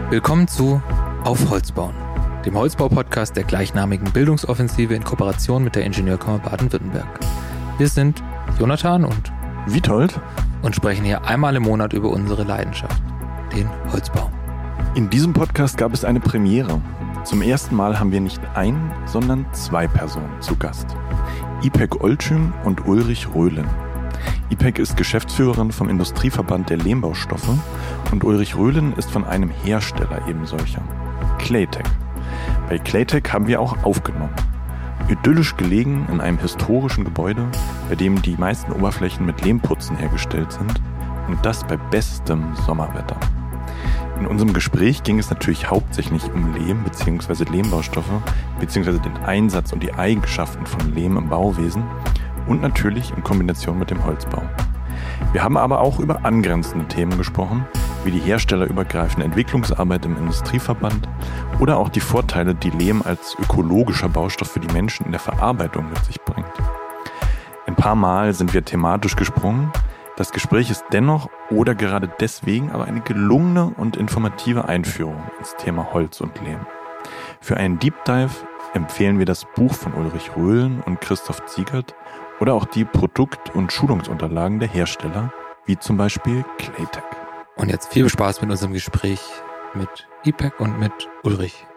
Willkommen zu Auf Holz bauen, dem Holzbau-Podcast der gleichnamigen Bildungsoffensive in Kooperation mit der Ingenieurkammer Baden-Württemberg. Wir sind Jonathan und Witold und sprechen hier einmal im Monat über unsere Leidenschaft, den Holzbau. In diesem Podcast gab es eine Premiere. Zum ersten Mal haben wir nicht ein, sondern zwei Personen zu Gast. Ipek Olcüm und Ulrich Röhlen. Ipek ist Geschäftsführerin vom Industrieverband der Lehmbaustoffe und Ulrich Röhlen ist von einem Hersteller eben solcher, Claytec. Bei Claytec haben wir auch aufgenommen. Idyllisch gelegen in einem historischen Gebäude, bei dem die meisten Oberflächen mit Lehmputzen hergestellt sind und das bei bestem Sommerwetter. In unserem Gespräch ging es natürlich hauptsächlich um Lehm bzw. Lehmbaustoffe bzw. den Einsatz und die Eigenschaften von Lehm im Bauwesen und natürlich in Kombination mit dem Holzbau. Wir haben aber auch über angrenzende Themen gesprochen, wie die herstellerübergreifende Entwicklungsarbeit im Industrieverband oder auch die Vorteile, die Lehm als ökologischer Baustoff für die Menschen in der Verarbeitung mit sich bringt. Ein paar Mal sind wir thematisch gesprungen. Das Gespräch ist dennoch oder gerade deswegen aber eine gelungene und informative Einführung ins Thema Holz und Lehm. Für einen Deep Dive empfehlen wir das Buch von Ulrich Röhlen und Christoph Ziegert oder auch die Produkt- und Schulungsunterlagen der Hersteller, wie zum Beispiel Claytec. Und jetzt viel Spaß mit unserem Gespräch mit Ipek und mit Ulrich.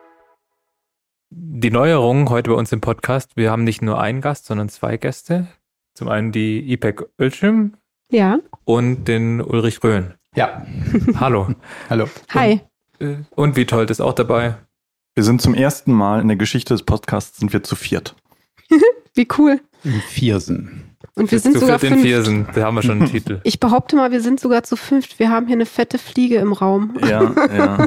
Die Neuerung heute bei uns im Podcast, wir haben nicht nur einen Gast, sondern zwei Gäste. Zum einen die Ipek Olcüm. Ja. Und den Ulrich Röhlen. Ja. Hallo. Hallo. Hi. Und Witold ist auch dabei. Wir sind zum ersten Mal in der Geschichte des Podcasts sind wir zu viert. Wie cool. Im Viersen. Und wir sind sogar den fünf. Viersen, da haben wir schon einen Titel. Ich behaupte mal, wir sind sogar zu fünft. Wir haben hier eine fette Fliege im Raum. Ja.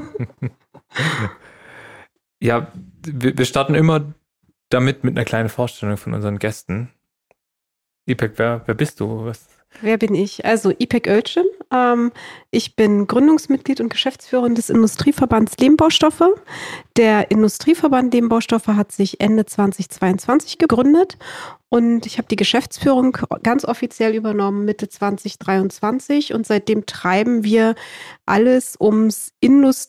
Ja, wir starten immer damit mit einer kleinen Vorstellung von unseren Gästen. Ipek, wer bist du? Wer bin ich? Also Ipek Olcüm. Ich bin Gründungsmitglied und Geschäftsführerin des Industrieverbands Lehmbaustoffe. Der Industrieverband Lehmbaustoffe hat sich Ende 2022 gegründet und ich habe die Geschäftsführung ganz offiziell übernommen Mitte 2023 und seitdem treiben wir alles um die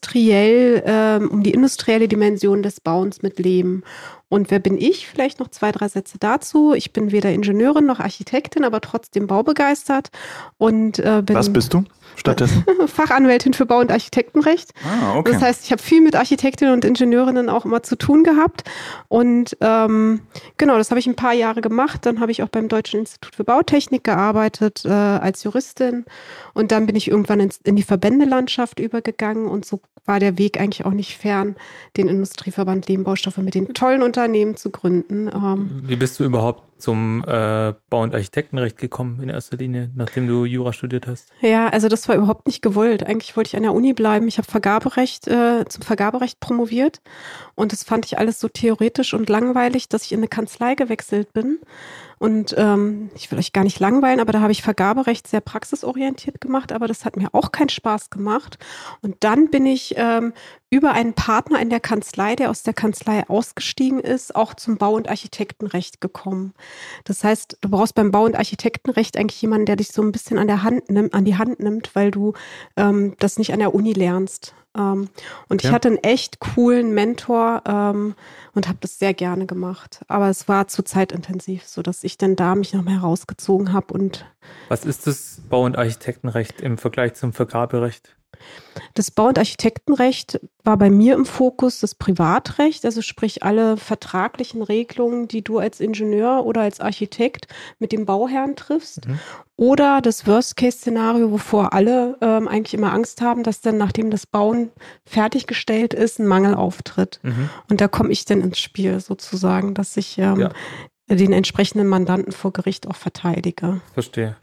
industrielle Dimension des Bauens mit Lehm. Und wer bin ich? Vielleicht noch 2, 3 Sätze dazu. Ich bin weder Ingenieurin noch Architektin, aber trotzdem baubegeistert und bin... Was bist du stattdessen? Fachanwältin für Bau- und Architektenrecht. Okay. Das heißt, ich habe viel mit Architektinnen und Ingenieurinnen auch immer zu tun gehabt. Und genau, das habe ich ein paar Jahre gemacht. Dann habe ich auch beim Deutschen Institut für Bautechnik gearbeitet als Juristin. Und dann bin ich irgendwann in die Verbändelandschaft übergegangen. Und so war der Weg eigentlich auch nicht fern, den Industrieverband Lehmbaustoffe mit den tollen Unternehmen zu gründen. Wie bist du überhaupt zum Bau- und Architektenrecht gekommen in erster Linie, nachdem du Jura studiert hast? Ja, also das war überhaupt nicht gewollt. Eigentlich wollte ich an der Uni bleiben. Ich habe zum Vergaberecht promoviert und das fand ich alles so theoretisch und langweilig, dass ich in eine Kanzlei gewechselt bin. Und ich will euch gar nicht langweilen, aber da habe ich Vergaberecht sehr praxisorientiert gemacht, aber das hat mir auch keinen Spaß gemacht. Und dann bin ich über einen Partner in der Kanzlei, der aus der Kanzlei ausgestiegen ist, auch zum Bau- und Architektenrecht gekommen. Das heißt, du brauchst beim Bau- und Architektenrecht eigentlich jemanden, der dich so ein bisschen an die Hand nimmt, weil du das nicht an der Uni lernst. Und ich hatte einen echt coolen Mentor und habe das sehr gerne gemacht. Aber es war zu zeitintensiv, sodass ich dann da mich noch mal herausgezogen habe. Und was ist das Bau- und Architektenrecht im Vergleich zum Vergaberecht? Das Bau- und Architektenrecht war bei mir im Fokus das Privatrecht, also sprich alle vertraglichen Regelungen, die du als Ingenieur oder als Architekt mit dem Bauherrn triffst. Oder das Worst-Case-Szenario, wovor alle eigentlich immer Angst haben, dass dann, nachdem das Bauen fertiggestellt ist, ein Mangel auftritt. Und da komme ich dann ins Spiel sozusagen, dass ich den entsprechenden Mandanten vor Gericht auch verteidige. Verstehe.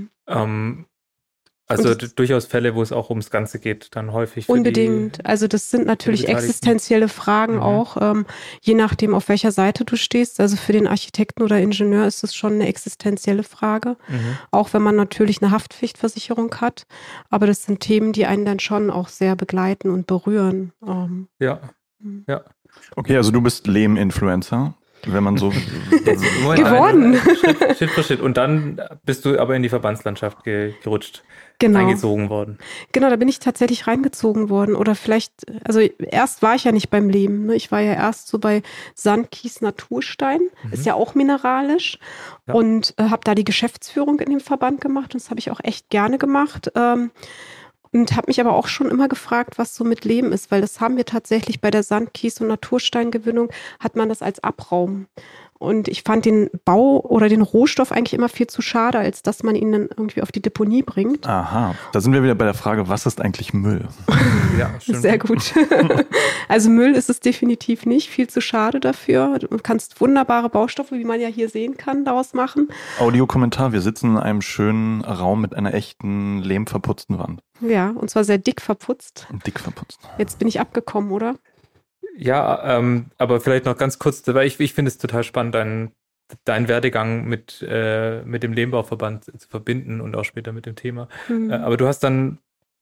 Also durchaus Fälle, wo es auch ums Ganze geht, dann häufig. Unbedingt. Also das sind natürlich existenzielle Fragen auch, je nachdem, auf welcher Seite du stehst. Also für den Architekten oder Ingenieur ist es schon eine existenzielle Frage, auch wenn man natürlich eine Haftpflichtversicherung hat. Aber das sind Themen, die einen dann schon auch sehr begleiten und berühren. Ja. Okay, also du bist Lehm-Influencer. Wenn man so geworden. Schritt für Schritt. Und dann bist du aber in die Verbandslandschaft gerutscht. reingezogen worden. Genau, da bin ich tatsächlich reingezogen worden. Oder vielleicht, also erst war ich ja nicht beim Lehm. Ne? Ich war ja erst so bei Sand, Kies, Naturstein. Ist ja auch mineralisch. Ja. Und habe da die Geschäftsführung in dem Verband gemacht. Und das habe ich auch echt gerne gemacht. Und habe mich aber auch schon immer gefragt, was so mit Lehm ist. Weil das haben wir tatsächlich bei der Sand-, Kies- und Natursteingewinnung, hat man das als Abraum. Und ich fand den Bau oder den Rohstoff eigentlich immer viel zu schade, als dass man ihn dann irgendwie auf die Deponie bringt. Aha, da sind wir wieder bei der Frage, was ist eigentlich Müll? Ja, sehr gut. Also Müll ist es definitiv nicht, viel zu schade dafür. Du kannst wunderbare Baustoffe, wie man ja hier sehen kann, daraus machen. Audiokommentar, wir sitzen in einem schönen Raum mit einer echten lehmverputzten Wand. Ja, und zwar sehr dick verputzt. Dick verputzt. Jetzt bin ich abgekommen, oder? Ja, aber vielleicht noch ganz kurz, weil ich finde es total spannend, deinen Werdegang mit dem Lehmbauverband zu verbinden und auch später mit dem Thema. Aber du hast dann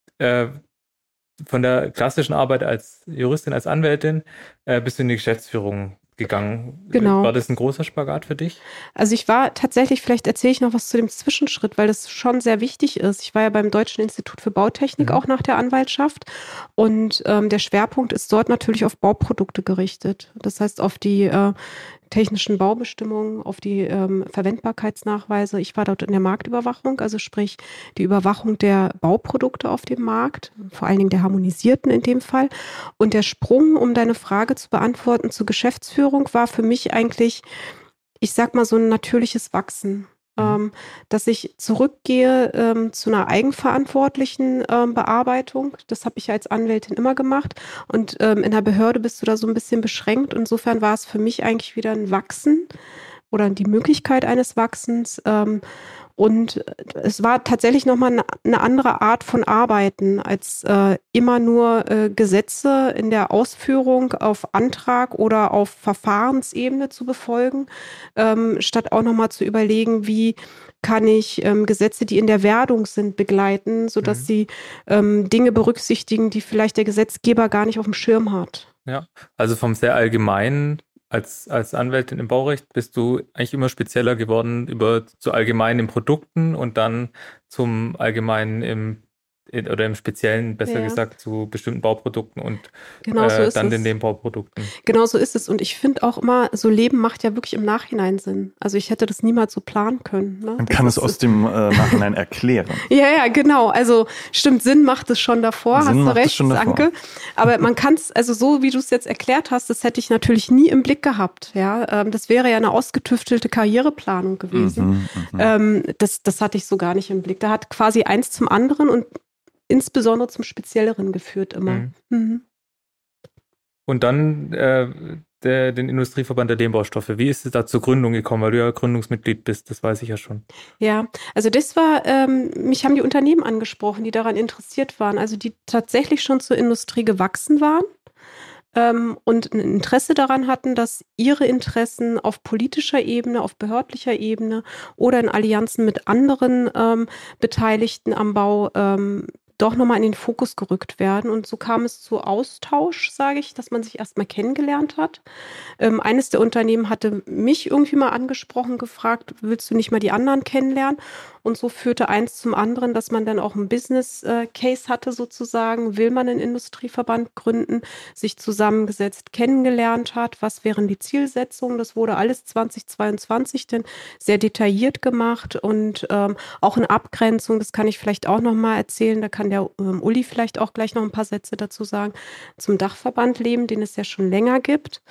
von der klassischen Arbeit als Juristin, als Anwältin, bist du in die Geschäftsführung gegangen. Genau. War das ein großer Spagat für dich? Also ich war tatsächlich, vielleicht erzähle ich noch was zu dem Zwischenschritt, weil das schon sehr wichtig ist. Ich war ja beim Deutschen Institut für Bautechnik auch nach der Anwaltschaft und der Schwerpunkt ist dort natürlich auf Bauprodukte gerichtet. Das heißt auf die technischen Baubestimmungen, auf die Verwendbarkeitsnachweise. Ich war dort in der Marktüberwachung, also sprich die Überwachung der Bauprodukte auf dem Markt, vor allen Dingen der harmonisierten in dem Fall. Und der Sprung, um deine Frage zu beantworten, zur Geschäftsführung war für mich eigentlich, ich sag mal, so ein natürliches Wachsen. Dass ich zurückgehe zu einer eigenverantwortlichen Bearbeitung. Das habe ich als Anwältin immer gemacht. Und in der Behörde bist du da so ein bisschen beschränkt. Insofern war es für mich eigentlich wieder ein Wachsen oder die Möglichkeit eines Wachsens. Und es war tatsächlich nochmal eine andere Art von Arbeiten, als immer nur Gesetze in der Ausführung auf Antrag oder auf Verfahrensebene zu befolgen, statt auch nochmal zu überlegen, wie kann ich Gesetze, die in der Werdung sind, begleiten, sodass sie Dinge berücksichtigen, die vielleicht der Gesetzgeber gar nicht auf dem Schirm hat. Ja, also vom sehr allgemeinen als Anwältin im Baurecht bist du eigentlich immer spezieller geworden zu allgemeinen Produkten und dann zum Allgemeinen oder im Speziellen, besser gesagt, zu bestimmten Bauprodukten und genau so ist dann den Nebenbauprodukten. Genau so ist es. Und ich finde auch immer, so Leben macht ja wirklich im Nachhinein Sinn. Also ich hätte das niemals so planen können. Ne? Man kann es aus dem Nachhinein erklären. Ja, genau. Also stimmt, Sinn macht es schon davor, hast du recht, danke. Aber man kann es, also so wie du es jetzt erklärt hast, das hätte ich natürlich nie im Blick gehabt. Ja, das wäre ja eine ausgetüftelte Karriereplanung gewesen. Das hatte ich so gar nicht im Blick. Da hat quasi eins zum anderen und insbesondere zum Spezielleren geführt immer. Und dann den Industrieverband der Lehmbaustoffe. Wie ist es da zur Gründung gekommen? Weil du ja Gründungsmitglied bist, das weiß ich ja schon. Ja, also das war, mich haben die Unternehmen angesprochen, die daran interessiert waren, also die tatsächlich schon zur Industrie gewachsen waren und ein Interesse daran hatten, dass ihre Interessen auf politischer Ebene, auf behördlicher Ebene oder in Allianzen mit anderen Beteiligten am Bau doch nochmal in den Fokus gerückt werden. Und so kam es zu Austausch, sage ich, dass man sich erstmal kennengelernt hat. Eines der Unternehmen hatte mich irgendwie mal angesprochen, gefragt, willst du nicht mal die anderen kennenlernen? Und so führte eins zum anderen, dass man dann auch einen Business Case hatte sozusagen. Will man einen Industrieverband gründen, sich zusammengesetzt, kennengelernt hat? Was wären die Zielsetzungen? Das wurde alles 2022 dann sehr detailliert gemacht und auch in Abgrenzung, das kann ich vielleicht auch nochmal erzählen, da kann der Uli vielleicht auch gleich noch ein paar Sätze dazu sagen, zum Dachverband Lehm, den es ja schon länger gibt.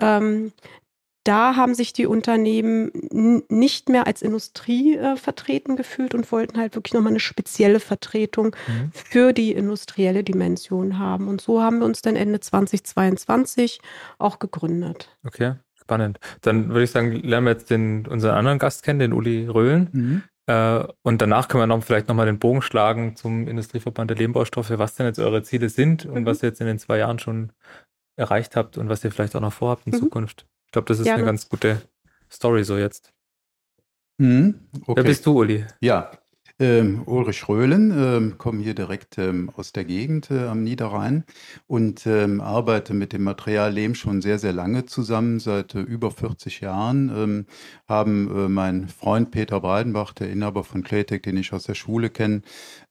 Da haben sich die Unternehmen nicht mehr als Industrie vertreten gefühlt und wollten halt wirklich nochmal eine spezielle Vertretung für die industrielle Dimension haben. Und so haben wir uns dann Ende 2022 auch gegründet. Okay, spannend. Dann würde ich sagen, lernen wir jetzt unseren anderen Gast kennen, den Uli Röhlen. Und danach können wir vielleicht nochmal den Bogen schlagen zum Industrieverband der Lehmbaustoffe, was denn jetzt eure Ziele sind und was ihr jetzt in den 2 Jahren schon erreicht habt und was ihr vielleicht auch noch vorhabt in Zukunft. Ich glaube, das ist eine ganz gute Story so jetzt. Okay. Wer bist du, Uli? Ja, Ulrich Röhlen, komme hier direkt aus der Gegend am Niederrhein und arbeite mit dem Material Lehm schon sehr, sehr lange zusammen, seit über 40 Jahren. Haben mein Freund Peter Breidenbach, der Inhaber von Claytec, den ich aus der Schule kenne,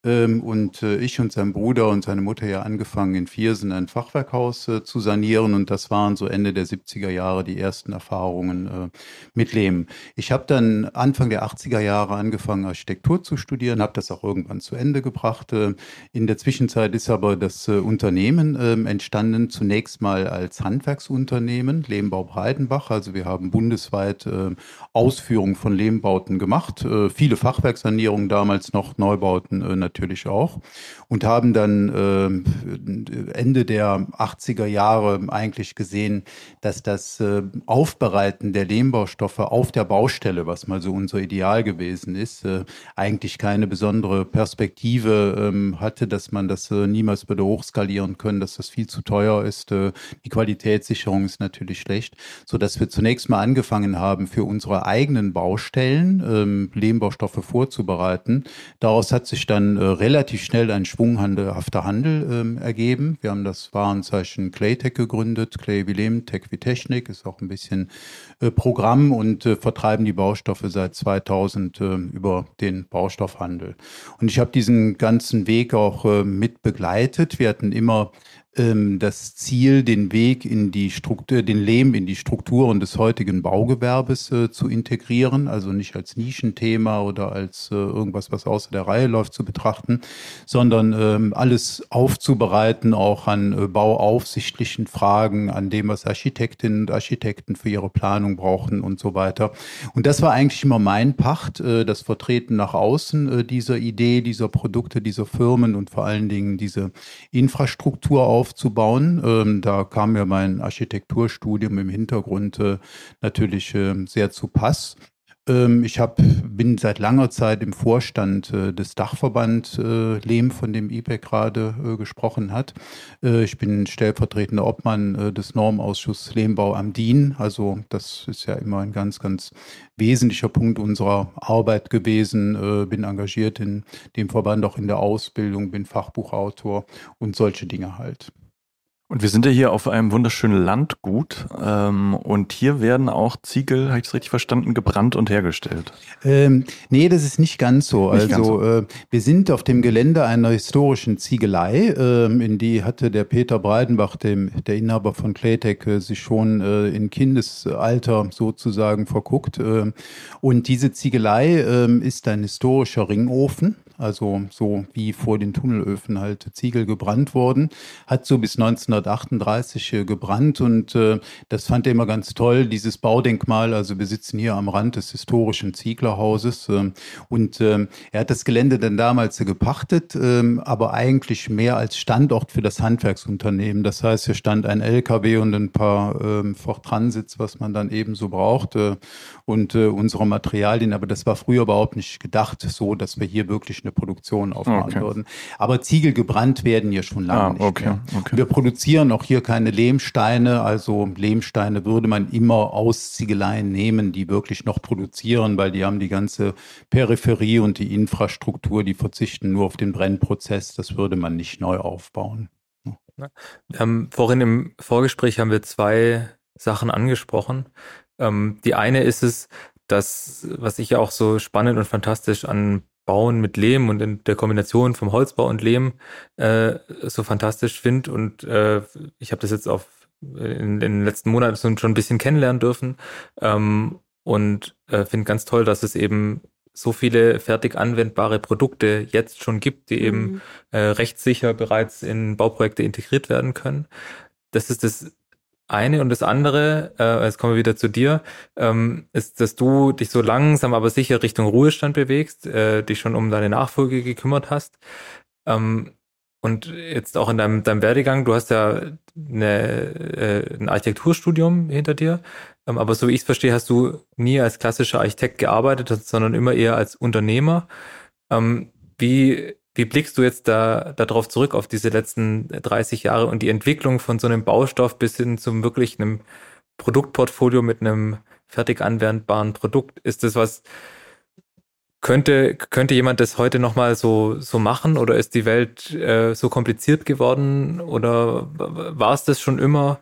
und ich und sein Bruder und seine Mutter ja angefangen, in Viersen ein Fachwerkhaus zu sanieren, und das waren so Ende der 70er Jahre die ersten Erfahrungen mit Lehm. Ich habe dann Anfang der 80er Jahre angefangen, Architektur zu studieren, habe das auch irgendwann zu Ende gebracht. In der Zwischenzeit ist aber das Unternehmen entstanden, zunächst mal als Handwerksunternehmen, Lehmbau Breidenbach. Also wir haben bundesweit Ausführung von Lehmbauten gemacht, viele Fachwerksanierungen damals noch, Neubauten natürlich auch, und haben dann Ende der 80er Jahre eigentlich gesehen, dass das Aufbereiten der Lehmbaustoffe auf der Baustelle, was mal so unser Ideal gewesen ist, eigentlich keine besondere Perspektive hatte, dass man das niemals würde hochskalieren können, dass das viel zu teuer ist. Die Qualitätssicherung ist natürlich schlecht, sodass wir zunächst mal angefangen haben, für unsere eigenen Baustellen Lehmbaustoffe vorzubereiten. Daraus hat sich dann relativ schnell ein schwunghafter Handel ergeben. Wir haben das Warenzeichen Claytec gegründet, Clay wie Lehm, Tech wie Technik, ist auch ein bisschen Programm, und vertreiben die Baustoffe seit 2000 über den Baustoffhandel. Und ich habe diesen ganzen Weg auch mit begleitet. Wir hatten immer das Ziel, den Weg in die Struktur, den Lehm in die Strukturen des heutigen Baugewerbes zu integrieren, also nicht als Nischenthema oder als irgendwas, was außer der Reihe läuft, zu betrachten, sondern alles aufzubereiten, auch an bauaufsichtlichen Fragen, an dem, was Architektinnen und Architekten für ihre Planung brauchen und so weiter. Und das war eigentlich immer mein Pacht, das Vertreten nach außen dieser Idee, dieser Produkte, dieser Firmen und vor allen Dingen diese Infrastruktur aufzubauen. Da kam mir mein Architekturstudium im Hintergrund natürlich sehr zu Pass. Ich bin seit langer Zeit im Vorstand des Dachverband Lehm, von dem IPEC gerade gesprochen hat. Ich bin stellvertretender Obmann des Normausschusses Lehmbau am DIN. Also das ist ja immer ein ganz, ganz wesentlicher Punkt unserer Arbeit gewesen. Bin engagiert in dem Verband, auch in der Ausbildung, bin Fachbuchautor und solche Dinge halt. Und wir sind ja hier auf einem wunderschönen Landgut und hier werden auch Ziegel, habe ich das richtig verstanden, gebrannt und hergestellt? Nee, das ist nicht ganz so. Wir sind auf dem Gelände einer historischen Ziegelei, in die hatte der Peter Breidenbach, der Inhaber von Claytec, sich schon in Kindesalter sozusagen verguckt. Und diese Ziegelei ist ein historischer Ringofen. Also so wie vor den Tunnelöfen halt Ziegel gebrannt wurden, hat so bis 1938 gebrannt, und das fand er immer ganz toll, dieses Baudenkmal. Also wir sitzen hier am Rand des historischen Zieglerhauses, und er hat das Gelände dann damals gepachtet, aber eigentlich mehr als Standort für das Handwerksunternehmen. Das heißt, hier stand ein LKW und ein paar Ford Transits, was man dann eben so brauchte, und unsere Materialien, aber das war früher überhaupt nicht gedacht so, dass wir hier wirklich eine Produktion aufmachen würden. Aber Ziegel gebrannt werden hier schon lange nicht mehr. Wir produzieren auch hier keine Lehmsteine, also Lehmsteine würde man immer aus Ziegeleien nehmen, die wirklich noch produzieren, weil die haben die ganze Peripherie und die Infrastruktur, die verzichten nur auf den Brennprozess, das würde man nicht neu aufbauen. Vorhin im Vorgespräch haben wir zwei Sachen angesprochen. Die eine ist es, dass, was ich ja auch so spannend und fantastisch an Bauen mit Lehm und in der Kombination vom Holzbau und Lehm so fantastisch finde, und ich habe das jetzt in den letzten Monaten schon ein bisschen kennenlernen dürfen, und finde ganz toll, dass es eben so viele fertig anwendbare Produkte jetzt schon gibt, die eben rechtssicher bereits in Bauprojekte integriert werden können. Das ist das eine. Und das andere, jetzt kommen wir wieder zu dir, ist, dass du dich so langsam aber sicher Richtung Ruhestand bewegst, dich schon um deine Nachfolge gekümmert hast. Und jetzt auch in deinem Werdegang, du hast ja ein Architekturstudium hinter dir, aber so wie ich es verstehe, hast du nie als klassischer Architekt gearbeitet, sondern immer eher als Unternehmer. Wie blickst du jetzt darauf zurück, auf diese letzten 30 Jahre und die Entwicklung von so einem Baustoff bis hin zum wirklich einem Produktportfolio mit einem fertig anwendbaren Produkt? Ist das was, Könnte jemand das heute nochmal so machen oder ist die Welt so kompliziert geworden oder war es das schon immer?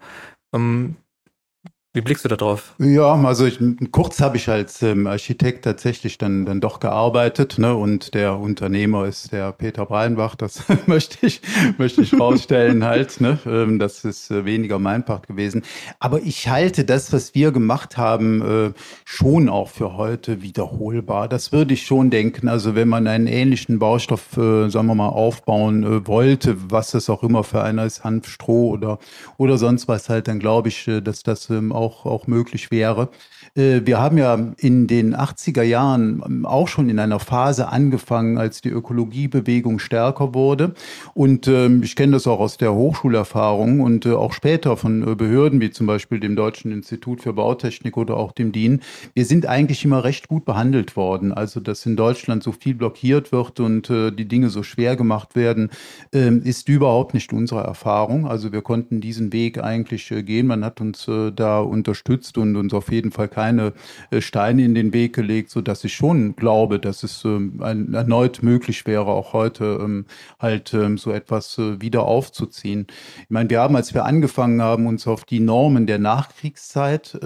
Wie blickst du da drauf? Ja, also kurz habe ich als Architekt tatsächlich dann doch gearbeitet, ne? Und der Unternehmer ist der Peter Breinbach, das möchte ich rausstellen halt, ne? Das ist weniger mein Part gewesen. Aber ich halte das, was wir gemacht haben, schon auch für heute wiederholbar. Das würde ich schon denken. Also wenn man einen ähnlichen Baustoff, sagen wir mal, aufbauen wollte, was es auch immer für einer ist, Hanf, Stroh oder sonst was halt, dann glaube ich, dass das auch möglich wäre. Wir haben ja in den 80er Jahren auch schon in einer Phase angefangen, als die Ökologiebewegung stärker wurde. Und ich kenne das auch aus der Hochschulerfahrung und auch später von Behörden wie zum Beispiel dem Deutschen Institut für Bautechnik oder auch dem DIN. Wir sind eigentlich immer recht gut behandelt worden. Also, dass in Deutschland so viel blockiert wird und die Dinge so schwer gemacht werden, ist überhaupt nicht unsere Erfahrung. Also wir konnten diesen Weg eigentlich gehen. Man hat uns da unterstützt und uns auf jeden Fall keine Steine in den Weg gelegt, sodass ich schon glaube, dass es erneut möglich wäre, auch heute so etwas wieder aufzuziehen. Ich meine, wir haben, als wir angefangen haben, uns auf die Normen der Nachkriegszeit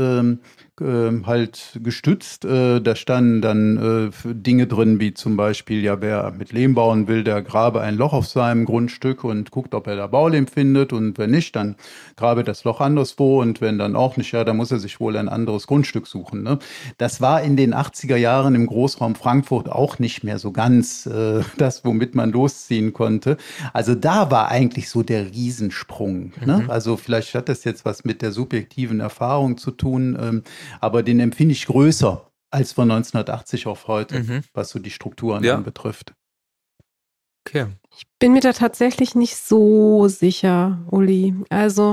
halt gestützt. Da standen dann Dinge drin, wie zum Beispiel, ja, wer mit Lehm bauen will, der grabe ein Loch auf seinem Grundstück und guckt, ob er da Baulehm findet, und wenn nicht, dann grabe das Loch anderswo, und wenn dann auch nicht, ja, dann muss er sich wohl ein anderes Grundstück suchen. Ne? Das war in den 80er Jahren im Großraum Frankfurt auch nicht mehr so ganz das, womit man losziehen konnte. Also da war eigentlich so der Riesensprung. Ne? Also vielleicht hat das jetzt was mit der subjektiven Erfahrung zu tun, aber den empfinde ich größer als von 1980 auf heute, was so die Strukturen anbetrifft. Okay. Ich bin mir da tatsächlich nicht so sicher, Uli. Also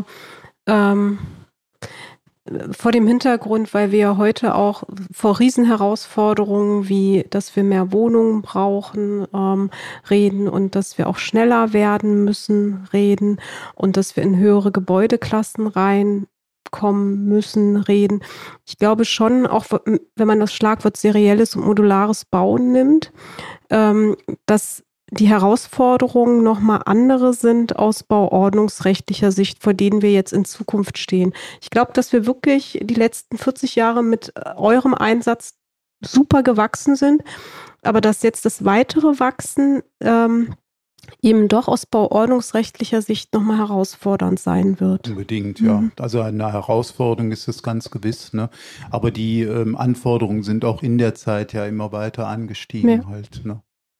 vor dem Hintergrund, weil wir heute auch vor Riesenherausforderungen wie, dass wir mehr Wohnungen brauchen, reden, und dass wir auch schneller werden müssen, reden, und dass wir in höhere Gebäudeklassen reinkommen müssen, reden. Ich glaube schon, auch wenn man das Schlagwort serielles und modulares Bauen nimmt, dass die Herausforderungen nochmal andere sind aus bauordnungsrechtlicher Sicht, vor denen wir jetzt in Zukunft stehen. Ich glaube, dass wir wirklich die letzten 40 Jahre mit eurem Einsatz super gewachsen sind, aber dass jetzt das weitere Wachsen eben doch aus bauordnungsrechtlicher Sicht nochmal herausfordernd sein wird. Unbedingt, ja. Also eine Herausforderung ist es ganz gewiss, ne? Aber die Anforderungen sind auch in der Zeit ja immer weiter angestiegen halt, ne?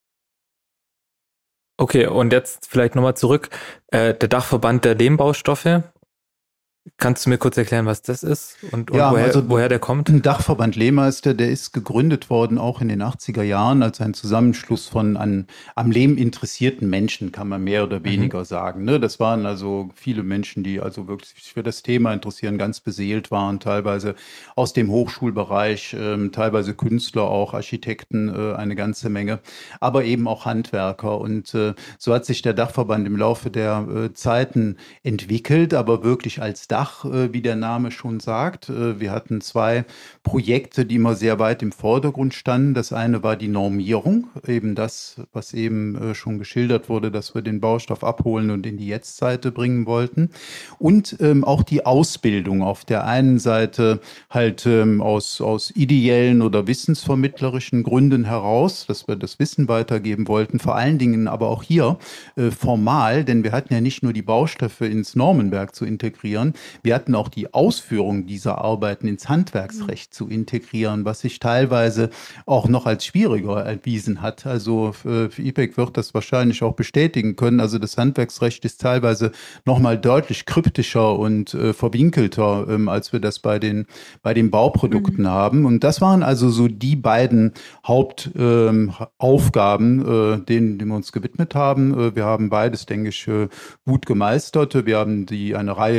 Okay, und jetzt vielleicht nochmal zurück. Der Dachverband der Lehmbaustoffe. Kannst du mir kurz erklären, was das ist und ja, woher der kommt? Ein Dachverband Lehmmeister, der ist gegründet worden auch in den 80er Jahren als ein Zusammenschluss von am Lehm interessierten Menschen, kann man mehr oder weniger sagen. Ne? Das waren also viele Menschen, die also wirklich für das Thema interessieren, ganz beseelt waren, teilweise aus dem Hochschulbereich, teilweise Künstler, auch Architekten, eine ganze Menge, aber eben auch Handwerker. Und so hat sich der Dachverband im Laufe der Zeiten entwickelt, aber wirklich als Dach, wie der Name schon sagt. Wir hatten 2 Projekte, die immer sehr weit im Vordergrund standen. Das eine war die Normierung, eben das, was eben schon geschildert wurde, dass wir den Baustoff abholen und in die Jetztzeit bringen wollten. Und auch die Ausbildung auf der einen Seite halt aus ideellen oder wissensvermittlerischen Gründen heraus, dass wir das Wissen weitergeben wollten, vor allen Dingen aber auch hier formal, denn wir hatten ja nicht nur die Baustoffe ins Normenwerk zu integrieren, wir hatten auch die Ausführung dieser Arbeiten ins Handwerksrecht zu integrieren, was sich teilweise auch noch als schwieriger erwiesen hat. Also IPEC wird das wahrscheinlich auch bestätigen können. Also das Handwerksrecht ist teilweise nochmal deutlich kryptischer und verwinkelter, als wir das bei den Bauprodukten haben. Und das waren also so die beiden Hauptaufgaben, denen wir uns gewidmet haben. Wir haben beides, denke ich, gut gemeistert. Wir haben eine Reihe ja mittlerweile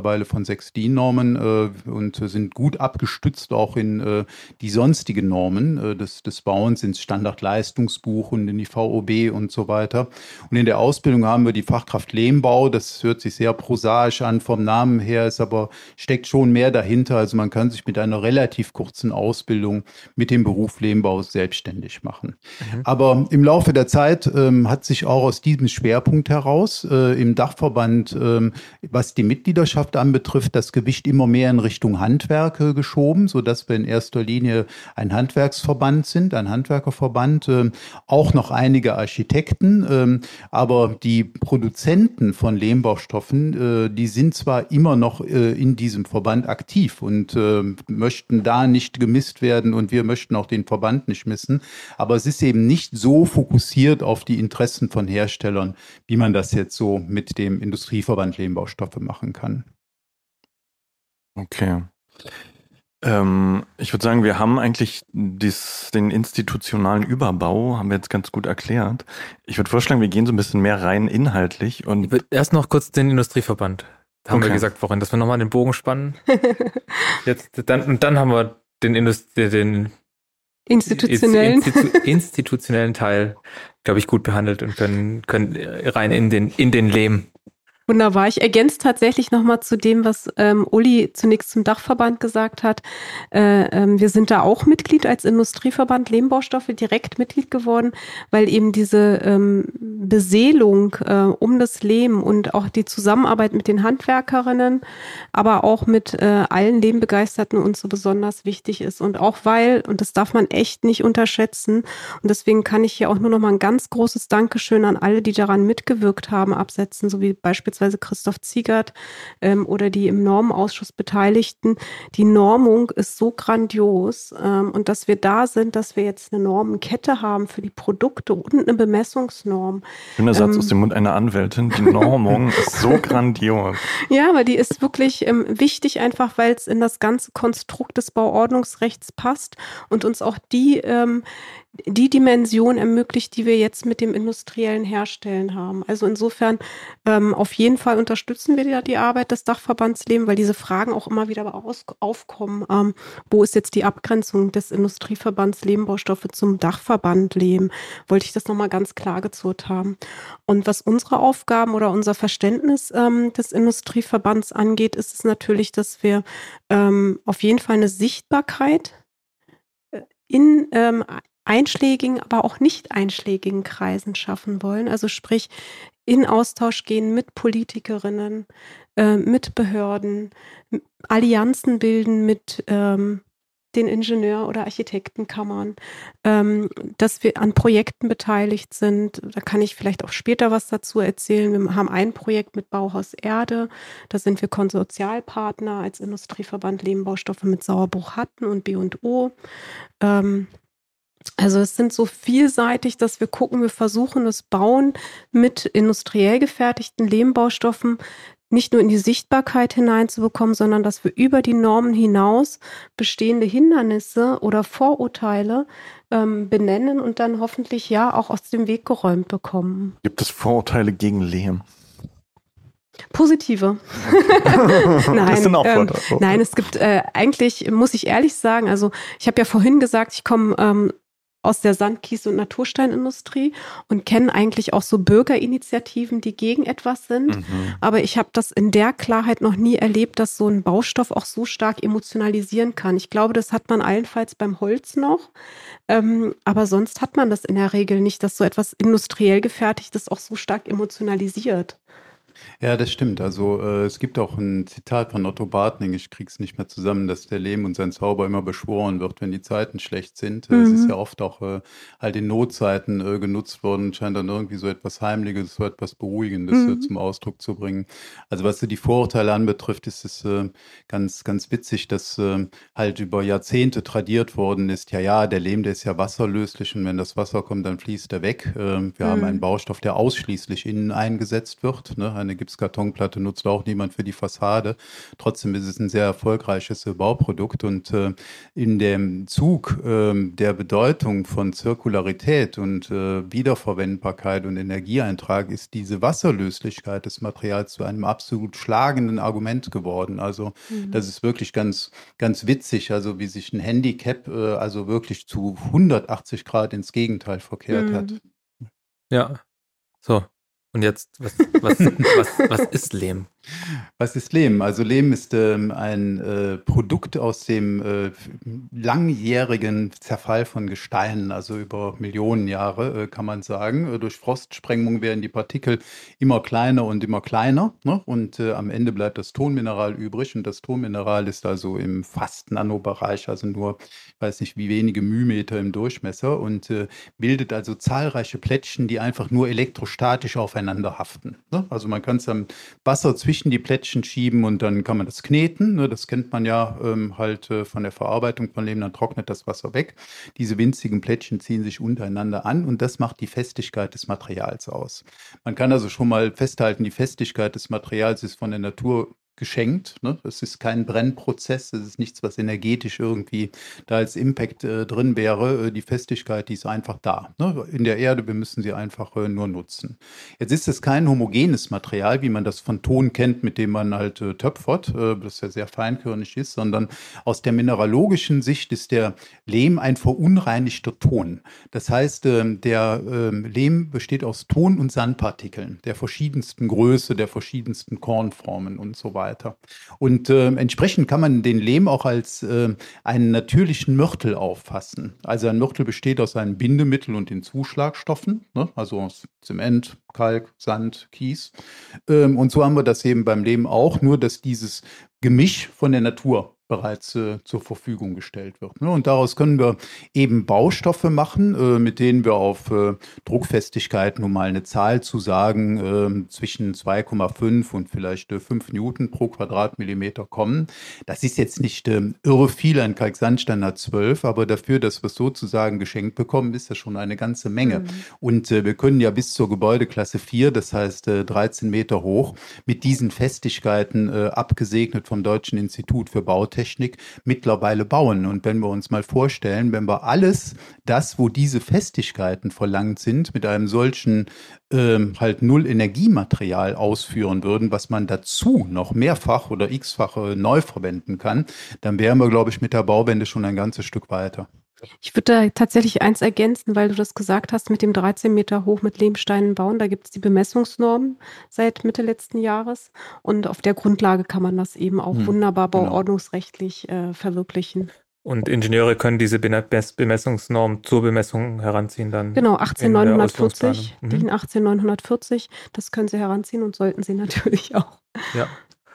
mittlerweile von 6 DIN-Normen und sind gut abgestützt auch in die sonstigen Normen des Bauens, ins Standardleistungsbuch und in die VOB und so weiter. Und in der Ausbildung haben wir die Fachkraft Lehmbau. Das hört sich sehr prosaisch an vom Namen her, steckt schon mehr dahinter. Also man kann sich mit einer relativ kurzen Ausbildung mit dem Beruf Lehmbau selbstständig machen. Aber im Laufe der Zeit hat sich auch aus diesem Schwerpunkt heraus im Dachverband, was die Mitgliedschaft anbetrifft, das Gewicht immer mehr in Richtung Handwerk geschoben, sodass wir in erster Linie ein Handwerksverband sind, ein Handwerkerverband, auch noch einige Architekten, aber die Produzenten von Lehmbaustoffen, die sind zwar immer noch in diesem Verband aktiv und möchten da nicht gemisst werden und wir möchten auch den Verband nicht missen, aber es ist eben nicht so fokussiert auf die Interessen von Herstellern, wie man das jetzt so mit dem Industrieverband Lehmbaustoffe machen kann. Okay. Ich würde sagen, wir haben eigentlich den institutionalen Überbau, haben wir jetzt ganz gut erklärt. Ich würde vorschlagen, wir gehen so ein bisschen mehr rein inhaltlich. Und ich würde erst noch kurz den Industrieverband. Da haben wir gesagt, vorhin, dass wir nochmal den Bogen spannen. Dann haben wir den institutionellen Teil, glaube ich, gut behandelt und können rein in den Lehm. Wunderbar. Ich ergänze tatsächlich nochmal zu dem, was Uli zunächst zum Dachverband gesagt hat. Wir sind da auch Mitglied als Industrieverband Lehmbaustoffe, direkt Mitglied geworden, weil eben diese Beseelung um das Lehm und auch die Zusammenarbeit mit den Handwerkerinnen, aber auch mit allen Lehmbegeisterten uns so besonders wichtig ist. Und auch weil, und das darf man echt nicht unterschätzen, und deswegen kann ich hier auch nur nochmal ein ganz großes Dankeschön an alle, die daran mitgewirkt haben, absetzen, so wie beispielsweise Christoph Ziegert oder die im Normenausschuss Beteiligten. Die Normung ist so grandios und dass wir da sind, dass wir jetzt eine Normenkette haben für die Produkte und eine Bemessungsnorm. Schöner Satz aus dem Mund einer Anwältin. Die Normung ist so grandios. Ja, aber die ist wirklich wichtig, einfach weil es in das ganze Konstrukt des Bauordnungsrechts passt und uns auch die Dimension ermöglicht, die wir jetzt mit dem industriellen Herstellen haben. Also insofern auf jeden Fall unterstützen wir die Arbeit des Dachverbands Lehm, weil diese Fragen auch immer wieder aufkommen. Wo ist jetzt die Abgrenzung des Industrieverbands Lehmbaustoffe zum Dachverband Lehm? Wollte ich das nochmal ganz klar gezurrt haben. Und was unsere Aufgaben oder unser Verständnis des Industrieverbands angeht, ist es natürlich, dass wir auf jeden Fall eine Sichtbarkeit in einschlägigen, aber auch nicht einschlägigen Kreisen schaffen wollen. Also sprich, in Austausch gehen mit Politikerinnen, mit Behörden, Allianzen bilden mit den Ingenieur- oder Architektenkammern, dass wir an Projekten beteiligt sind. Da kann ich vielleicht auch später was dazu erzählen. Wir haben ein Projekt mit Bauhaus Erde. Da sind wir Konsortialpartner als Industrieverband Lehmbaustoffe mit Sauerbruch-Hatten und B&O. Also es sind so vielseitig, dass wir gucken, wir versuchen das Bauen mit industriell gefertigten Lehmbaustoffen nicht nur in die Sichtbarkeit hineinzubekommen, sondern dass wir über die Normen hinaus bestehende Hindernisse oder Vorurteile benennen und dann hoffentlich ja auch aus dem Weg geräumt bekommen. Gibt es Vorurteile gegen Lehm? Positive. Nein, es gibt eigentlich, muss ich ehrlich sagen, also ich habe ja vorhin gesagt, ich komme aus der Sand-, Kies- und Natursteinindustrie und kenne eigentlich auch so Bürgerinitiativen, die gegen etwas sind. Aber ich habe das in der Klarheit noch nie erlebt, dass so ein Baustoff auch so stark emotionalisieren kann. Ich glaube, das hat man allenfalls beim Holz noch. Aber sonst hat man das in der Regel nicht, dass so etwas industriell Gefertigtes auch so stark emotionalisiert. Ja, das stimmt. Also es gibt auch ein Zitat von Otto Bartning, ich krieg's nicht mehr zusammen, dass der Lehm und sein Zauber immer beschworen wird, wenn die Zeiten schlecht sind. Es ist ja oft auch halt in Notzeiten genutzt worden, scheint dann irgendwie so etwas Heimliches, so etwas Beruhigendes zum Ausdruck zu bringen. Also was so die Vorurteile anbetrifft, ist es ganz, ganz witzig, dass halt über Jahrzehnte tradiert worden ist, ja, der Lehm, der ist ja wasserlöslich und wenn das Wasser kommt, dann fließt er weg. Wir haben einen Baustoff, der ausschließlich innen eingesetzt wird, ne? eine Gipskartonplatte nutzt auch niemand für die Fassade. Trotzdem ist es ein sehr erfolgreiches Bauprodukt und in dem Zug der Bedeutung von Zirkularität und Wiederverwendbarkeit und Energieeintrag ist diese Wasserlöslichkeit des Materials zu einem absolut schlagenden Argument geworden. Also das ist wirklich ganz, ganz witzig, also wie sich ein Handicap also wirklich zu 180 Grad ins Gegenteil verkehrt hat. Ja, so. Und jetzt, was ist Lehm? Was ist Lehm? Also Lehm ist ein Produkt aus dem langjährigen Zerfall von Gesteinen, also über Millionen Jahre, kann man sagen. Durch Frostsprengung werden die Partikel immer kleiner und immer kleiner, ne? Und am Ende bleibt das Tonmineral übrig. Und das Tonmineral ist also im fast Nanobereich, also nur, ich weiß nicht, wie wenige Mymeter im Durchmesser und bildet also zahlreiche Plättchen, die einfach nur elektrostatisch aufeinander haften, ne? Also man kann es am Wasser zwischen die Plättchen schieben und dann kann man das kneten. Ne? Das kennt man ja von der Verarbeitung von Lehm, dann trocknet das Wasser weg. Diese winzigen Plättchen ziehen sich untereinander an und das macht die Festigkeit des Materials aus. Man kann also schon mal festhalten, die Festigkeit des Materials ist von der Natur geschenkt. Ne? Das ist kein Brennprozess, das ist nichts, was energetisch irgendwie da als Impact drin wäre. Die Festigkeit, die ist einfach da. Ne? In der Erde, wir müssen sie einfach nur nutzen. Jetzt ist es kein homogenes Material, wie man das von Ton kennt, mit dem man halt töpfert, das ja sehr feinkörnig ist, sondern aus der mineralogischen Sicht ist der Lehm ein verunreinigter Ton. Das heißt, der Lehm besteht aus Ton- und Sandpartikeln der verschiedensten Größe, der verschiedensten Kornformen und so weiter. Und entsprechend kann man den Lehm auch als einen natürlichen Mörtel auffassen. Also ein Mörtel besteht aus einem Bindemittel und den Zuschlagstoffen, ne? Also aus Zement, Kalk, Sand, Kies. Und so haben wir das eben beim Lehm auch, nur dass dieses Gemisch von der Natur bereits zur Verfügung gestellt wird. Ne? Und daraus können wir eben Baustoffe machen, mit denen wir auf Druckfestigkeiten, um mal eine Zahl zu sagen, zwischen 2,5 und vielleicht 5 Newton pro Quadratmillimeter kommen. Das ist jetzt nicht irre viel, ein Kalksandstein hat 12, aber dafür, dass wir es sozusagen geschenkt bekommen, ist das schon eine ganze Menge. Und wir können ja bis zur Gebäudeklasse 4, das heißt 13 Meter hoch, mit diesen Festigkeiten abgesegnet vom Deutschen Institut für Bautechnik mittlerweile bauen. Und wenn wir uns mal vorstellen, wenn wir alles das, wo diese Festigkeiten verlangt sind, mit einem solchen halt Null-Energiematerial ausführen würden, was man dazu noch mehrfach oder x-fach neu verwenden kann, dann wären wir, glaube ich, mit der Bauwende schon ein ganzes Stück weiter. Ich würde da tatsächlich eins ergänzen, weil du das gesagt hast, mit dem 13 Meter hoch mit Lehmsteinen bauen. Da gibt es die Bemessungsnormen seit Mitte letzten Jahres. Und auf der Grundlage kann man das eben auch wunderbar bauordnungsrechtlich verwirklichen. Und Ingenieure können diese Bemessungsnorm zur Bemessung heranziehen dann? Genau, 18940, DIN 18940. Das können sie heranziehen und sollten sie natürlich auch. Ja.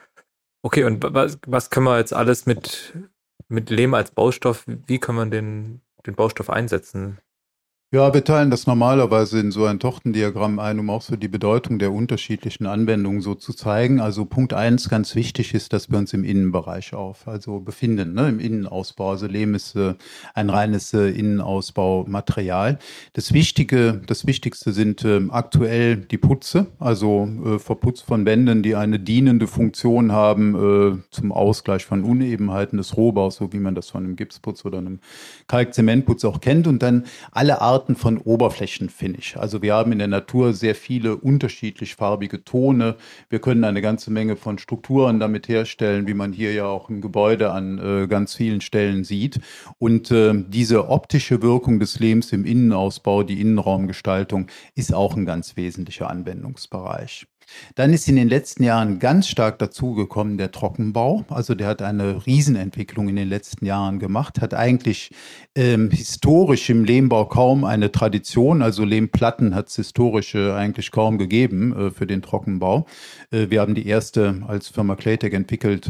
Okay, und was können wir jetzt alles mit Lehm als Baustoff, wie kann man den Baustoff einsetzen? Ja, wir teilen das normalerweise in so ein Tortendiagramm ein, um auch so die Bedeutung der unterschiedlichen Anwendungen so zu zeigen. Also Punkt 1, ganz wichtig ist, dass wir uns im Innenbereich befinden, ne, im Innenausbau. Also Lehm ist ein reines Innenausbaumaterial. Das Wichtigste sind aktuell die Putze, also Verputz von Wänden, die eine dienende Funktion haben zum Ausgleich von Unebenheiten des Rohbaus, so wie man das von einem Gipsputz oder einem Kalkzementputz auch kennt. Und dann alle Arten von Oberflächenfinish. Also wir haben in der Natur sehr viele unterschiedlich farbige Tone. Wir können eine ganze Menge von Strukturen damit herstellen, wie man hier ja auch im Gebäude an ganz vielen Stellen sieht. Und diese optische Wirkung des Lehms im Innenausbau, die Innenraumgestaltung, ist auch ein ganz wesentlicher Anwendungsbereich. Dann ist in den letzten Jahren ganz stark dazugekommen der Trockenbau. Also der hat eine Riesenentwicklung in den letzten Jahren gemacht, hat eigentlich historisch im Lehmbau kaum eine Tradition. Also Lehmplatten hat es historisch eigentlich kaum gegeben für den Trockenbau. Wir haben die erste als Firma Claytech entwickelt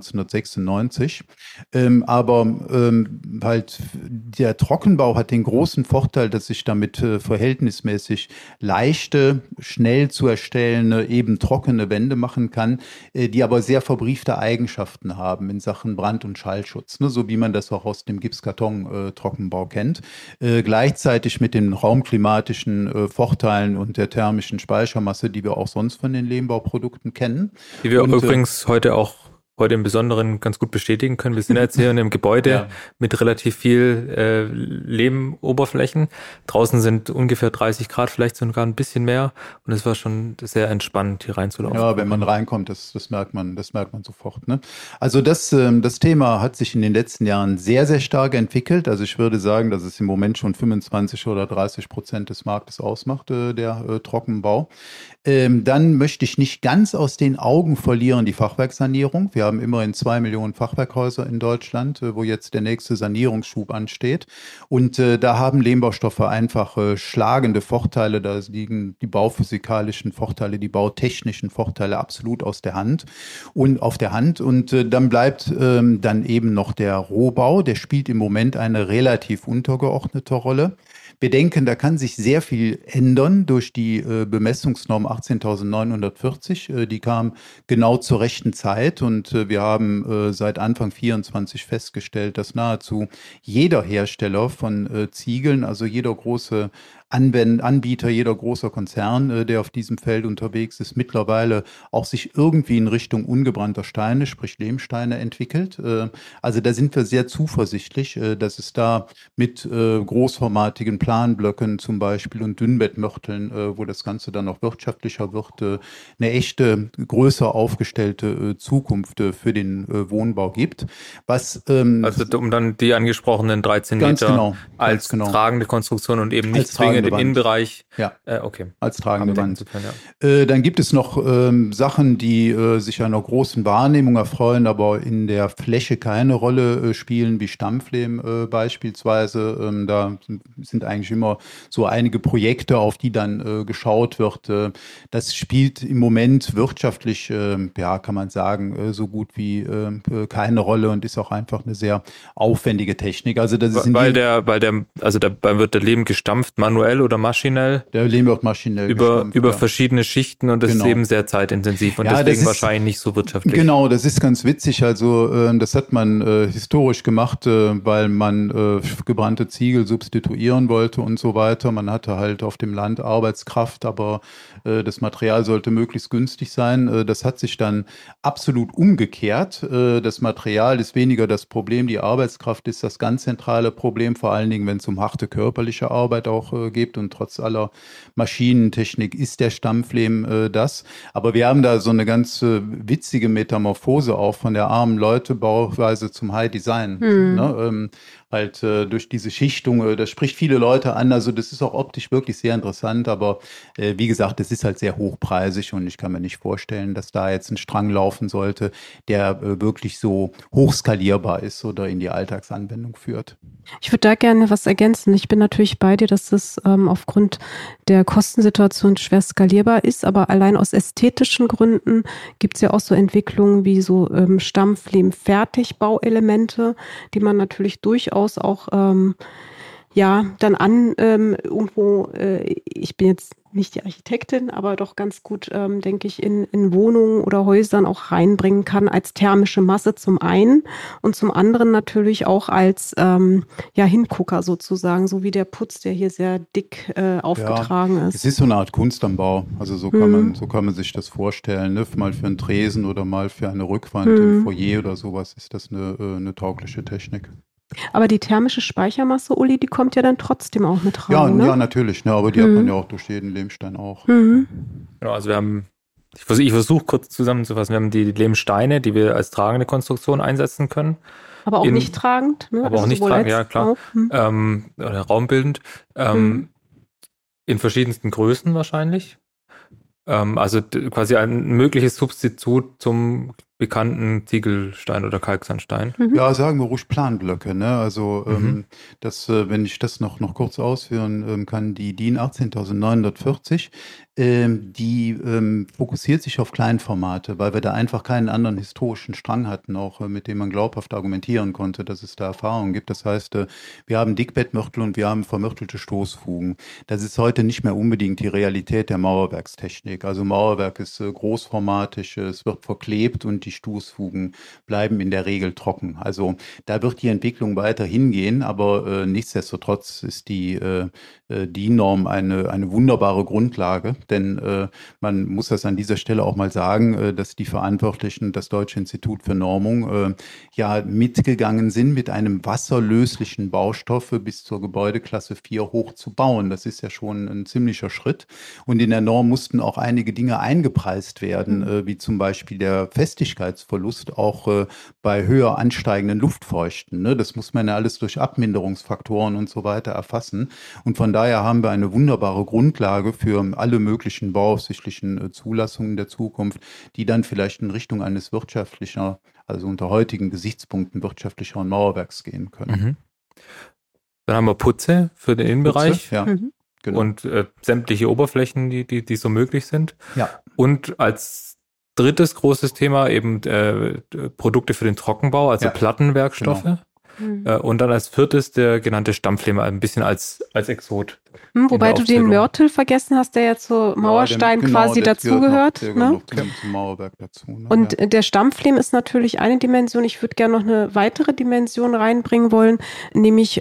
1996. Aber halt der Trockenbau hat den großen Vorteil, dass sich damit verhältnismäßig leichte, schnell zu erstellende eben trockene Wände machen kann, die aber sehr verbriefte Eigenschaften haben in Sachen Brand- und Schallschutz, ne? So wie man das auch aus dem Gipskarton-Trockenbau kennt. Gleichzeitig mit den raumklimatischen Vorteilen und der thermischen Speichermasse, die wir auch sonst von den Lehmbauprodukten kennen. Die wir übrigens heute im Besonderen ganz gut bestätigen können. Wir sind jetzt hier in einem Gebäude mit relativ viel Lehmoberflächen. Draußen sind ungefähr 30 Grad, vielleicht sogar ein bisschen mehr. Und es war schon sehr entspannt, hier reinzulaufen. Ja, wenn man reinkommt, das merkt man sofort. Ne? Also das Thema hat sich in den letzten Jahren sehr, sehr stark entwickelt. Also ich würde sagen, dass es im Moment schon 25 oder 30% des Marktes ausmacht, der Trockenbau. Dann möchte ich nicht ganz aus den Augen verlieren die Fachwerksanierung. Wir haben immerhin 2 Millionen Fachwerkhäuser in Deutschland, wo jetzt der nächste Sanierungsschub ansteht. Und da haben Lehmbaustoffe einfach schlagende Vorteile. Da liegen die bauphysikalischen Vorteile, die bautechnischen Vorteile absolut auf der Hand. Und dann bleibt dann eben noch der Rohbau. Der spielt im Moment eine relativ untergeordnete Rolle. Wir denken, da kann sich sehr viel ändern durch die Bemessungsnorm 18.940. Die kam genau zur rechten Zeit und wir haben seit Anfang 24 festgestellt, dass nahezu jeder Hersteller von Ziegeln, also jeder große Anbieter, jeder großer Konzern, der auf diesem Feld unterwegs ist, mittlerweile auch sich irgendwie in Richtung ungebrannter Steine, sprich Lehmsteine, entwickelt. Also da sind wir sehr zuversichtlich, dass es da mit großformatigen Planblöcken zum Beispiel und Dünnbettmörteln, wo das Ganze dann auch wirtschaftlicher wird, eine echte, größer aufgestellte Zukunft für den Wohnbau gibt. Also um dann die angesprochenen 13 Meter als tragende Konstruktion und eben nicht zwingend im Innenbereich. Ja, okay. Als tragende Wand. Dann gibt es noch Sachen, die sich einer großen Wahrnehmung erfreuen, aber in der Fläche keine Rolle spielen, wie Stampflehm beispielsweise. Da sind eigentlich immer so einige Projekte, auf die dann geschaut wird. Das spielt im Moment wirtschaftlich, kann man sagen, so gut wie keine Rolle und ist auch einfach eine sehr aufwendige Technik. Also das ist dabei wird der Lehm gestampft, manuell oder maschinell? Der Lehm wird maschinell über verschiedene Schichten und das ist eben sehr zeitintensiv und deswegen wahrscheinlich nicht so wirtschaftlich. Genau, das ist ganz witzig. Also das hat man historisch gemacht, weil man gebrannte Ziegel substituieren wollte und so weiter. Man hatte halt auf dem Land Arbeitskraft, aber das Material sollte möglichst günstig sein. Das hat sich dann absolut umgekehrt. Das Material ist weniger das Problem, die Arbeitskraft ist das ganz zentrale Problem, vor allen Dingen, wenn es um harte körperliche Arbeit auch geht und trotz aller Maschinentechnik ist der Stampflehm das. Aber wir haben da so eine ganz witzige Metamorphose auch von der armen Leute-Bauweise zum High Design. Ne? Durch diese Schichtung, das spricht viele Leute an, also das ist auch optisch wirklich sehr interessant, aber wie gesagt, das ist halt sehr hochpreisig und ich kann mir nicht vorstellen, dass da jetzt ein Strang laufen sollte, der wirklich so hochskalierbar ist oder in die Alltagsanwendung führt. Ich würde da gerne was ergänzen. Ich bin natürlich bei dir, dass das aufgrund der Kostensituation schwer skalierbar ist, aber allein aus ästhetischen Gründen gibt es ja auch so Entwicklungen wie so Stampflehm-Fertigbauelemente, die man natürlich durchaus auch irgendwo, ich bin jetzt nicht die Architektin, aber doch ganz gut, denke ich, in Wohnungen oder Häusern auch reinbringen kann als thermische Masse zum einen und zum anderen natürlich auch als Hingucker sozusagen, so wie der Putz, der hier sehr dick aufgetragen ist. Es ist so eine Art Kunst am Bau, also so kann man sich das vorstellen, ne? Mal für einen Tresen oder mal für eine Rückwand im Foyer oder sowas ist das eine taugliche Technik. Aber die thermische Speichermasse, Uli, die kommt ja dann trotzdem auch mit rein, ne? Ja, natürlich, ne? Aber die hat man ja auch durch jeden Lehmstein auch. Genau, also wir haben, ich versuche kurz zusammenzufassen, wir haben die Lehmsteine, die wir als tragende Konstruktion einsetzen können. Aber auch nicht tragend, ne? Aber auch nicht tragend, ja klar. Oder raumbildend. In verschiedensten Größen wahrscheinlich. Also quasi ein mögliches Substitut zum bekannten Ziegelstein oder Kalksandstein? Ja, sagen wir ruhig Planblöcke, ne? Also wenn ich das noch kurz ausführen kann, die DIN 18940, die fokussiert sich auf Kleinformate, weil wir da einfach keinen anderen historischen Strang hatten, auch mit dem man glaubhaft argumentieren konnte, dass es da Erfahrungen gibt. Das heißt, wir haben Dickbettmörtel und wir haben vermörtelte Stoßfugen. Das ist heute nicht mehr unbedingt die Realität der Mauerwerkstechnik. Also Mauerwerk ist großformatig, es wird verklebt und die Stoßfugen bleiben in der Regel trocken. Also da wird die Entwicklung weiter hingehen, aber nichtsdestotrotz ist die DIN-Norm eine wunderbare Grundlage, denn man muss das an dieser Stelle auch mal sagen, dass die Verantwortlichen, das Deutsche Institut für Normung, ja mitgegangen sind, mit einem wasserlöslichen Baustoff bis zur Gebäudeklasse 4 hoch zu bauen. Das ist ja schon ein ziemlicher Schritt. Und in der Norm mussten auch einige Dinge eingepreist werden, wie zum Beispiel der Festigkeitsverlust auch bei höher ansteigenden Luftfeuchten. Ne? Das muss man ja alles durch Abminderungsfaktoren und so weiter erfassen. Und von daher haben wir eine wunderbare Grundlage für alle möglichen bauaufsichtlichen Zulassungen der Zukunft, die dann vielleicht in Richtung eines wirtschaftlicher, also unter heutigen Gesichtspunkten wirtschaftlicheren Mauerwerks gehen können. Mhm. Dann haben wir Putze für den Innenbereich. Putze, ja. Genau. Und sämtliche Oberflächen, die so möglich sind. Ja. Und als drittes großes Thema eben Produkte für den Trockenbau, also Plattenwerkstoffe. Genau. Und dann als viertes der genannte Stampflehm, ein bisschen als Exot. Wobei du den Mörtel vergessen hast, der ja zu Mauerstein quasi dazugehört. Ne? Zum Mauerwerk dazu. Ne? Und der Stampflehm ist natürlich eine Dimension. Ich würde gerne noch eine weitere Dimension reinbringen wollen, nämlich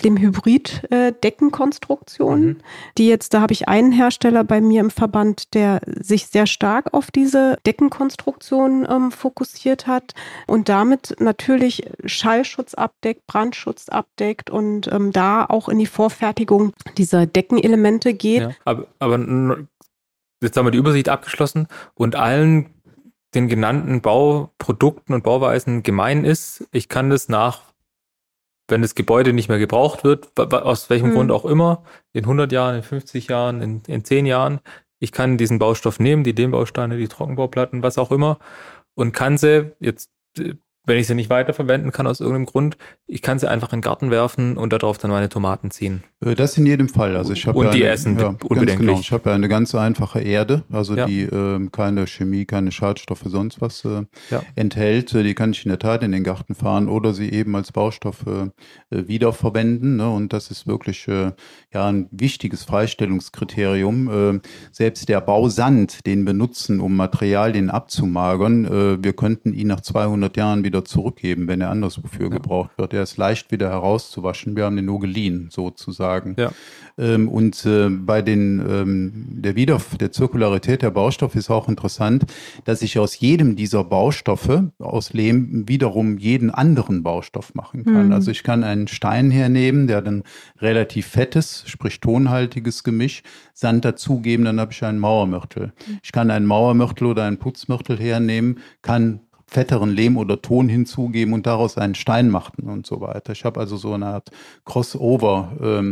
Holzlehm-Hybrid-Deckenkonstruktionen, die jetzt, da habe ich einen Hersteller bei mir im Verband, der sich sehr stark auf diese Deckenkonstruktion fokussiert hat und damit natürlich Schallschutz abdeckt, Brandschutz abdeckt und da auch in die Vorfertigung dieser Deckenelemente geht. Ja, aber jetzt haben wir die Übersicht abgeschlossen und allen den genannten Bauprodukten und Bauweisen gemein ist, ich kann das wenn das Gebäude nicht mehr gebraucht wird, aus welchem Grund auch immer, in 100 Jahren, in 50 Jahren, in 10 Jahren, ich kann diesen Baustoff nehmen, die Lehmbausteine, die Trockenbauplatten, was auch immer, und kann sie jetzt, wenn ich sie nicht weiterverwenden kann aus irgendeinem Grund, ich kann sie einfach in den Garten werfen und darauf dann meine Tomaten ziehen. Das in jedem Fall. Also ich habe und die essen unbedenklich. Genau. Ich habe ja eine ganz einfache Erde, also die keine Chemie, keine Schadstoffe, sonst was enthält. Die kann ich in der Tat in den Garten fahren oder sie eben als Baustoff wiederverwenden. Ne? Und das ist wirklich ein wichtiges Freistellungskriterium. Selbst der Bausand, den wir nutzen, um Materialien abzumagern, wir könnten ihn nach 200 Jahren wieder zurückgeben, wenn er anderswofür gebraucht wird. Er ist leicht wieder herauszuwaschen. Wir haben den nur geliehen, sozusagen. Ja. Und bei der Zirkularität der Baustoffe ist auch interessant, dass ich aus jedem dieser Baustoffe, aus Lehm, wiederum jeden anderen Baustoff machen kann. Also ich kann einen Stein hernehmen, der dann relativ fettes, sprich tonhaltiges Gemisch, Sand dazugeben, dann habe ich einen Mauermörtel. Ich kann einen Mauermörtel oder einen Putzmörtel hernehmen, kann fetteren Lehm oder Ton hinzugeben und daraus einen Stein machen und so weiter. Ich habe also so eine Art Crossover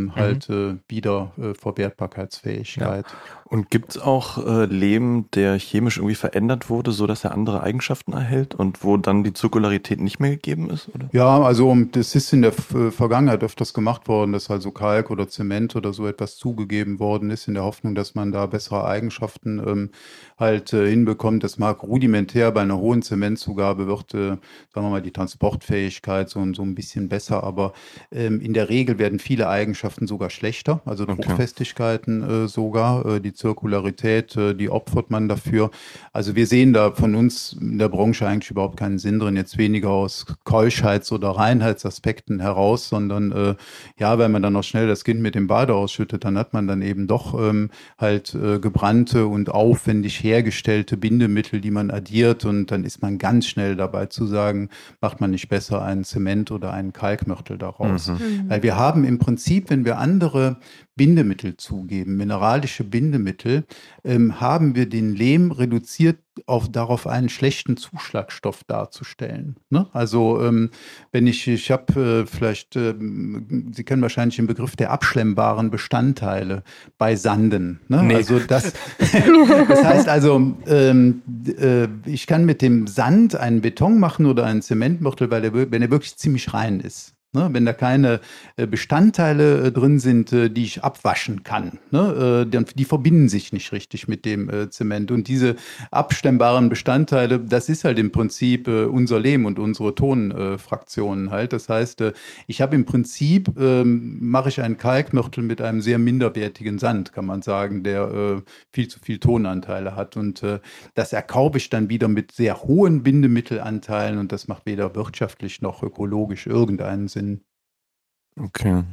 Wiederverwertbarkeitsfähigkeit. Ja. Und gibt es auch Lehm, der chemisch irgendwie verändert wurde, sodass er andere Eigenschaften erhält und wo dann die Zirkularität nicht mehr gegeben ist? Oder? Ja, also das ist in der Vergangenheit öfters gemacht worden, dass also Kalk oder Zement oder so etwas zugegeben worden ist, in der Hoffnung, dass man da bessere Eigenschaften hinbekommt. Das mag rudimentär bei einer hohen Zementzugabe wird, sagen wir mal, die Transportfähigkeit so ein bisschen besser, aber in der Regel werden viele Eigenschaften sogar schlechter, also Druckfestigkeiten sogar, die Zirkularität, die opfert man dafür. Also wir sehen da von uns in der Branche eigentlich überhaupt keinen Sinn drin, jetzt weniger aus Keuschheits- oder Reinheitsaspekten heraus, sondern wenn man dann noch schnell das Kind mit dem Bade ausschüttet, dann hat man dann eben doch gebrannte und aufwendig hergestellte Bindemittel, die man addiert, und dann ist man ganz schnell dabei zu sagen, macht man nicht besser einen Zement oder einen Kalkmörtel daraus. Weil wir haben im Prinzip, wenn wir andere Bindemittel zugeben, mineralische Bindemittel, haben wir den Lehm reduziert darauf einen schlechten Zuschlagstoff darzustellen. Ne? Also wenn ich habe vielleicht, Sie kennen wahrscheinlich den Begriff der abschlemmbaren Bestandteile bei Sanden. Ne? Nee. Also das heißt also, ich kann mit dem Sand einen Beton machen oder einen Zementmörtel, wenn er wirklich ziemlich rein ist. Ne, wenn da keine Bestandteile drin sind, die ich abwaschen kann, ne, die verbinden sich nicht richtig mit dem Zement. Und diese abstemmbaren Bestandteile, das ist halt im Prinzip unser Lehm und unsere Tonfraktionen halt. Das heißt, ich habe im Prinzip, mache ich einen Kalkmörtel mit einem sehr minderwertigen Sand, kann man sagen, der viel zu viel Tonanteile hat. Und das erkaufe ich dann wieder mit sehr hohen Bindemittelanteilen und das macht weder wirtschaftlich noch ökologisch irgendeinen Sinn. Okay.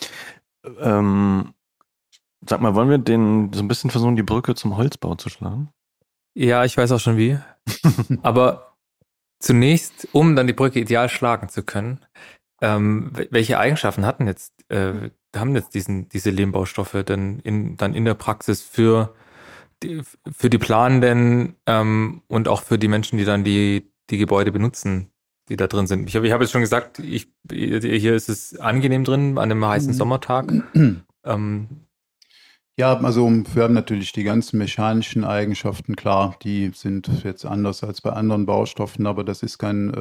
Sag mal, wollen wir so ein bisschen versuchen, die Brücke zum Holzbau zu schlagen? Ja, ich weiß auch schon wie. Aber zunächst, um dann die Brücke ideal schlagen zu können, welche Eigenschaften haben jetzt diese Lehmbaustoffe denn dann in der Praxis für die Planenden und auch für die Menschen, die dann die Gebäude benutzen, die da drin sind? Ich habe jetzt schon gesagt, hier ist es angenehm drin an einem heißen Sommertag. Ja, also wir haben natürlich die ganzen mechanischen Eigenschaften, klar, die sind jetzt anders als bei anderen Baustoffen, aber das ist kein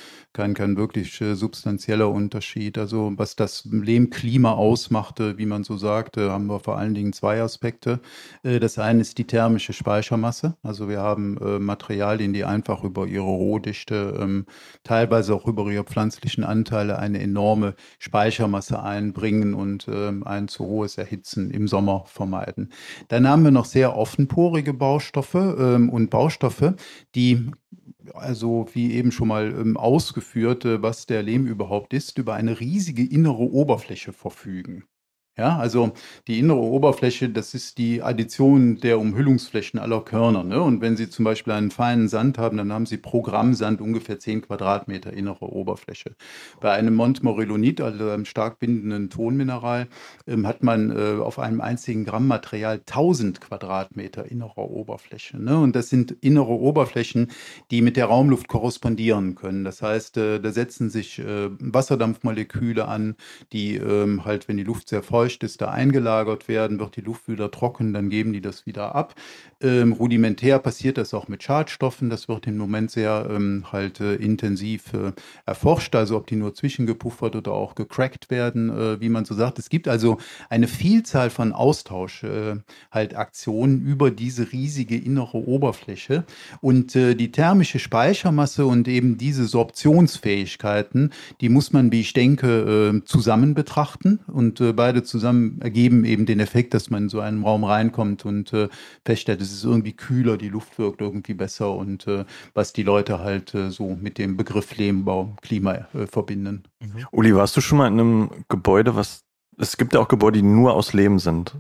wirklich substanzieller Unterschied. Also was das Lehmklima ausmachte, wie man so sagte, haben wir vor allen Dingen zwei Aspekte. Das eine ist die thermische Speichermasse. Also wir haben Materialien, die einfach über ihre Rohdichte, teilweise auch über ihre pflanzlichen Anteile eine enorme Speichermasse einbringen und ein zu hohes Erhitzen im Sommer vermeiden. Dann haben wir noch sehr offenporige Baustoffe und Baustoffe, die, also wie eben schon mal ausgeführt, was der Lehm überhaupt ist, über eine riesige innere Oberfläche verfügen. Ja, also die innere Oberfläche, das ist die Addition der Umhüllungsflächen aller Körner. Ne? Und wenn Sie zum Beispiel einen feinen Sand haben, dann haben Sie pro Gramm Sand ungefähr 10 Quadratmeter innere Oberfläche. Bei einem Montmorillonit, also einem stark bindenden Tonmineral, hat man auf einem einzigen Gramm Material 1000 Quadratmeter innerer Oberfläche. Ne? Und das sind innere Oberflächen, die mit der Raumluft korrespondieren können. Das heißt, da setzen sich Wasserdampfmoleküle an, die halt, wenn die Luft sehr feucht ist, da eingelagert werden, wird die Luft wieder trocken, dann geben die das wieder ab. Rudimentär passiert das auch mit Schadstoffen, das wird im Moment sehr intensiv erforscht, also ob die nur zwischengepuffert oder auch gecrackt werden, wie man so sagt. Es gibt also eine Vielzahl von Austauschaktionen über diese riesige innere Oberfläche und die thermische Speichermasse und eben diese Sorptionsfähigkeiten, die muss man, wie ich denke, zusammen betrachten und beide zusammen ergeben eben den Effekt, dass man in so einen Raum reinkommt und feststellt, es ist irgendwie kühler, die Luft wirkt irgendwie besser und was die Leute halt so mit dem Begriff Lehmbau, Klima verbinden. Uli, warst du schon mal in einem Gebäude, es gibt ja auch Gebäude, die nur aus Lehm sind.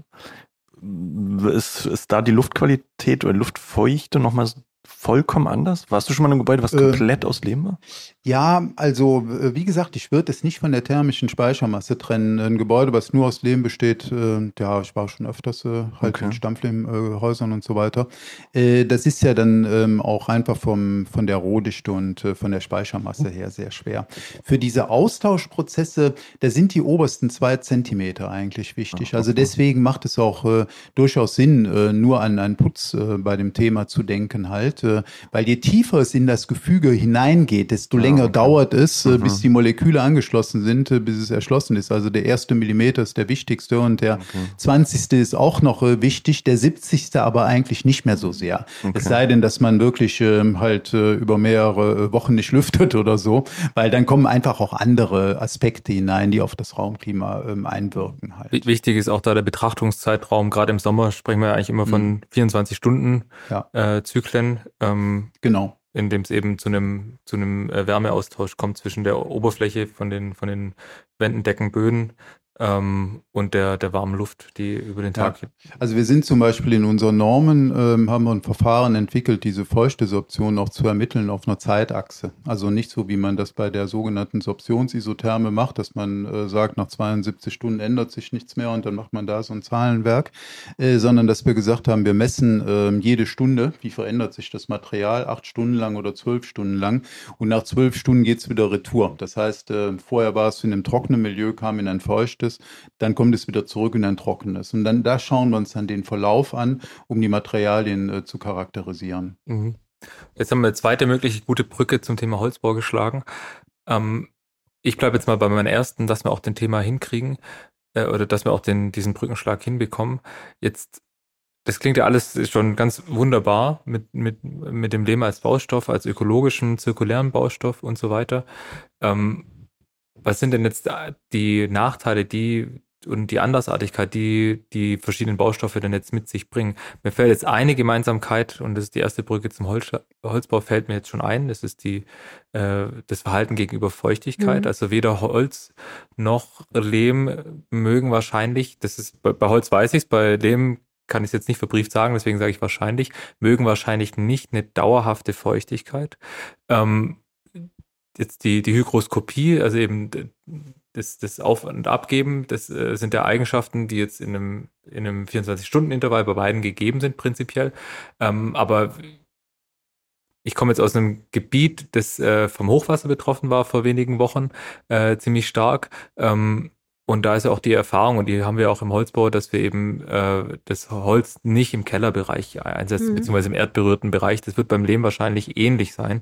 Ist da die Luftqualität oder Luftfeuchte nochmal vollkommen anders? Warst du schon mal in einem Gebäude, was komplett aus Lehm war? Ja, also wie gesagt, ich würde es nicht von der thermischen Speichermasse trennen. Ein Gebäude, was nur aus Lehm besteht, ja, ich war schon öfters in Stammlehmhäusern und so weiter. Das ist ja dann auch einfach von der Rohdichte und von der Speichermasse her sehr schwer. Für diese Austauschprozesse, da sind die obersten 2 Zentimeter eigentlich wichtig. Also deswegen macht es auch durchaus Sinn, nur an einen Putz bei dem Thema zu denken halt, weil je tiefer es in das Gefüge hineingeht, desto länger dauert es, bis die Moleküle angeschlossen sind, bis es erschlossen ist. Also der erste Millimeter ist der wichtigste und der 20. ist auch noch wichtig, der 70. aber eigentlich nicht mehr so sehr. Es sei denn, dass man wirklich über mehrere Wochen nicht lüftet oder so, weil dann kommen einfach auch andere Aspekte hinein, die auf das Raumklima einwirken halt. Wichtig ist auch da der Betrachtungszeitraum. Gerade im Sommer sprechen wir eigentlich immer von 24 Stunden Zyklen. Genau. In dem es eben zu einem Wärmeaustausch kommt zwischen der Oberfläche von den Wänden, Decken, Böden und der warmen Luft, die über den Tag. Ja. Also wir sind zum Beispiel in unseren Normen, haben wir ein Verfahren entwickelt, diese Feuchtesorption auch zu ermitteln auf einer Zeitachse. Also nicht so, wie man das bei der sogenannten Sorptionsisotherme macht, dass man sagt, nach 72 Stunden ändert sich nichts mehr und dann macht man da so ein Zahlenwerk, sondern dass wir gesagt haben, wir messen jede Stunde, wie verändert sich das Material, 8 Stunden lang oder 12 Stunden lang, und nach 12 Stunden geht's wieder retour. Das heißt, vorher war es in einem trockenen Milieu, kam in ein feuchtes, dann kommt es wieder zurück in ein trockenes. Und dann da schauen wir uns dann den Verlauf an, um die Materialien zu charakterisieren. Mhm. Jetzt haben wir eine zweite mögliche gute Brücke zum Thema Holzbau geschlagen. Ich bleibe jetzt mal bei meinem ersten, dass wir auch den Thema hinkriegen oder dass wir auch diesen Brückenschlag hinbekommen. Jetzt, das klingt ja alles schon ganz wunderbar mit dem Lehm als Baustoff, als ökologischen, zirkulären Baustoff und so weiter. Was sind denn jetzt die Nachteile, und die Andersartigkeit, die verschiedenen Baustoffe denn jetzt mit sich bringen? Mir fällt jetzt eine Gemeinsamkeit, und das ist die erste Brücke zum Holzbau, fällt mir jetzt schon ein. Das ist das Verhalten gegenüber Feuchtigkeit. Also weder Holz noch Lehm mögen wahrscheinlich, das ist bei Holz weiß ich es, bei Lehm kann ich es jetzt nicht verbrieft sagen, deswegen sage ich wahrscheinlich, mögen wahrscheinlich nicht eine dauerhafte Feuchtigkeit. Jetzt die Hygroskopie, also eben das Auf- und Abgeben, das sind ja Eigenschaften, die jetzt in einem 24-Stunden-Intervall bei beiden gegeben sind, prinzipiell. Aber ich komme jetzt aus einem Gebiet, das vom Hochwasser betroffen war vor wenigen Wochen, ziemlich stark. Und da ist ja auch die Erfahrung, und die haben wir auch im Holzbau, dass wir eben das Holz nicht im Kellerbereich einsetzen, beziehungsweise im erdberührten Bereich. Das wird beim Lehm wahrscheinlich ähnlich sein.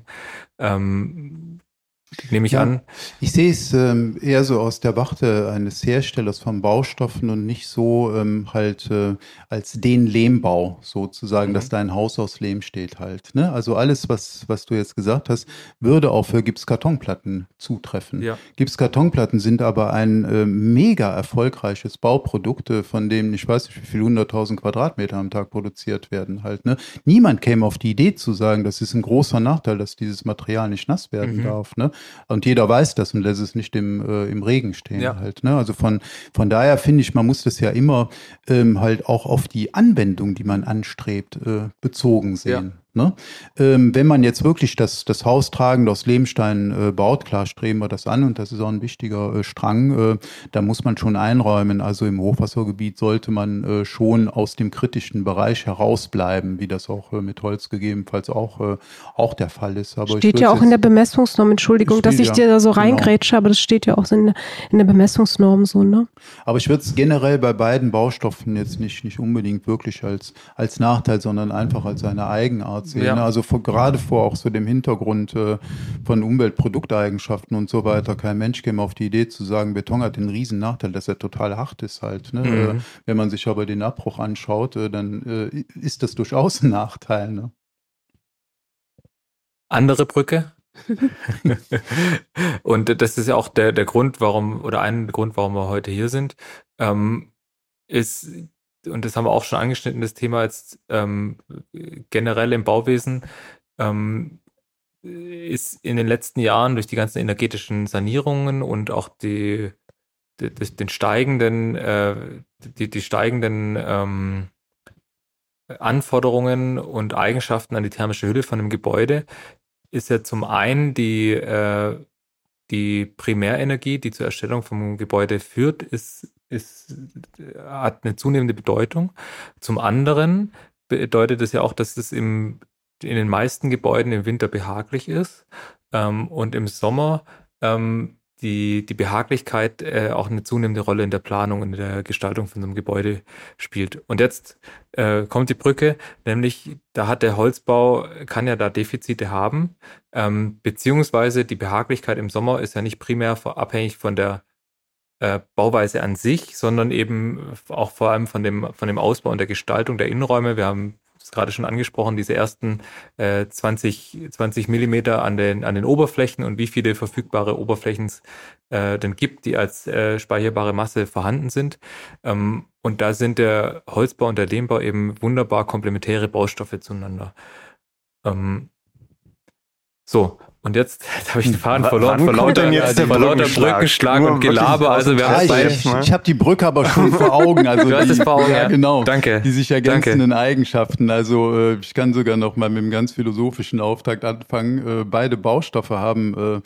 Nehme ich an. Ich sehe es eher so aus der Warte eines Herstellers von Baustoffen und nicht so als den Lehmbau sozusagen, dass da ein Haus aus Lehm steht halt. Ne? Also alles, was du jetzt gesagt hast, würde auch für Gipskartonplatten zutreffen. Ja. Gipskartonplatten sind aber ein mega erfolgreiches Bauprodukt, von dem ich weiß nicht, wie viel 100.000 Quadratmeter am Tag produziert werden halt. Ne? Niemand käme auf die Idee zu sagen, das ist ein großer Nachteil, dass dieses Material nicht nass werden darf. Ne? Und jeder weiß das und lässt es nicht im Regen stehen halt. Ne? Also von daher finde ich, man muss das ja immer halt auch auf die Anwendung, die man anstrebt, bezogen sehen. Ja. Ne? Wenn man jetzt wirklich das Haus tragend aus Lehmstein baut, klar streben wir das an und das ist auch ein wichtiger Strang, da muss man schon einräumen. Also im Hochwassergebiet sollte man schon aus dem kritischen Bereich herausbleiben, wie das auch mit Holz gegebenenfalls auch der Fall ist. Aber steht ja auch in der Bemessungsnorm, Entschuldigung, dass ich dir da so reingrätsche, aber das steht ja auch in der Bemessungsnorm so, ne? Aber ich würde es generell bei beiden Baustoffen jetzt nicht unbedingt wirklich als Nachteil, sondern einfach als eine Eigenart sehen. Ja. Also gerade vor auch so dem Hintergrund von Umweltprodukteigenschaften und so weiter. Kein Mensch käme auf die Idee zu sagen, Beton hat den riesen Nachteil, dass er total hart ist halt. Ne? Wenn man sich aber den Abbruch anschaut, dann ist das durchaus ein Nachteil. Ne? Andere Brücke? Und das ist ja auch der Grund, warum wir heute hier sind, ist, und das haben wir auch schon angeschnitten, das Thema jetzt generell im Bauwesen, ist in den letzten Jahren durch die ganzen energetischen Sanierungen und auch die steigenden Anforderungen und Eigenschaften an die thermische Hülle von einem Gebäude, ist ja zum einen die Primärenergie, die zur Erstellung vom Gebäude führt, hat eine zunehmende Bedeutung. Zum anderen bedeutet es ja auch, dass es in den meisten Gebäuden im Winter behaglich ist und im Sommer die Behaglichkeit auch eine zunehmende Rolle in der Planung und in der Gestaltung von so einem Gebäude spielt. Und jetzt kommt die Brücke, nämlich da hat der Holzbau, kann ja da Defizite haben, beziehungsweise die Behaglichkeit im Sommer ist ja nicht primär abhängig von der Bauweise an sich, sondern eben auch vor allem von dem Ausbau und der Gestaltung der Innenräume. Wir haben es gerade schon angesprochen, diese ersten 20 Millimeter an den Oberflächen und wie viele verfügbare Oberflächen es denn gibt, die als speicherbare Masse vorhanden sind. Und da sind der Holzbau und der Lehmbau eben wunderbar komplementäre Baustoffe zueinander. So, Und jetzt habe ich den Faden verloren, vor lauter Brückenschlag und Gelaber. Also wir haben ich habe die Brücke aber schon vor Augen. Also du hast es vor Augen, ja, genau. Danke. Die sich ergänzenden Eigenschaften. Also ich kann sogar noch mal mit einem ganz philosophischen Auftakt anfangen. Beide Baustoffe haben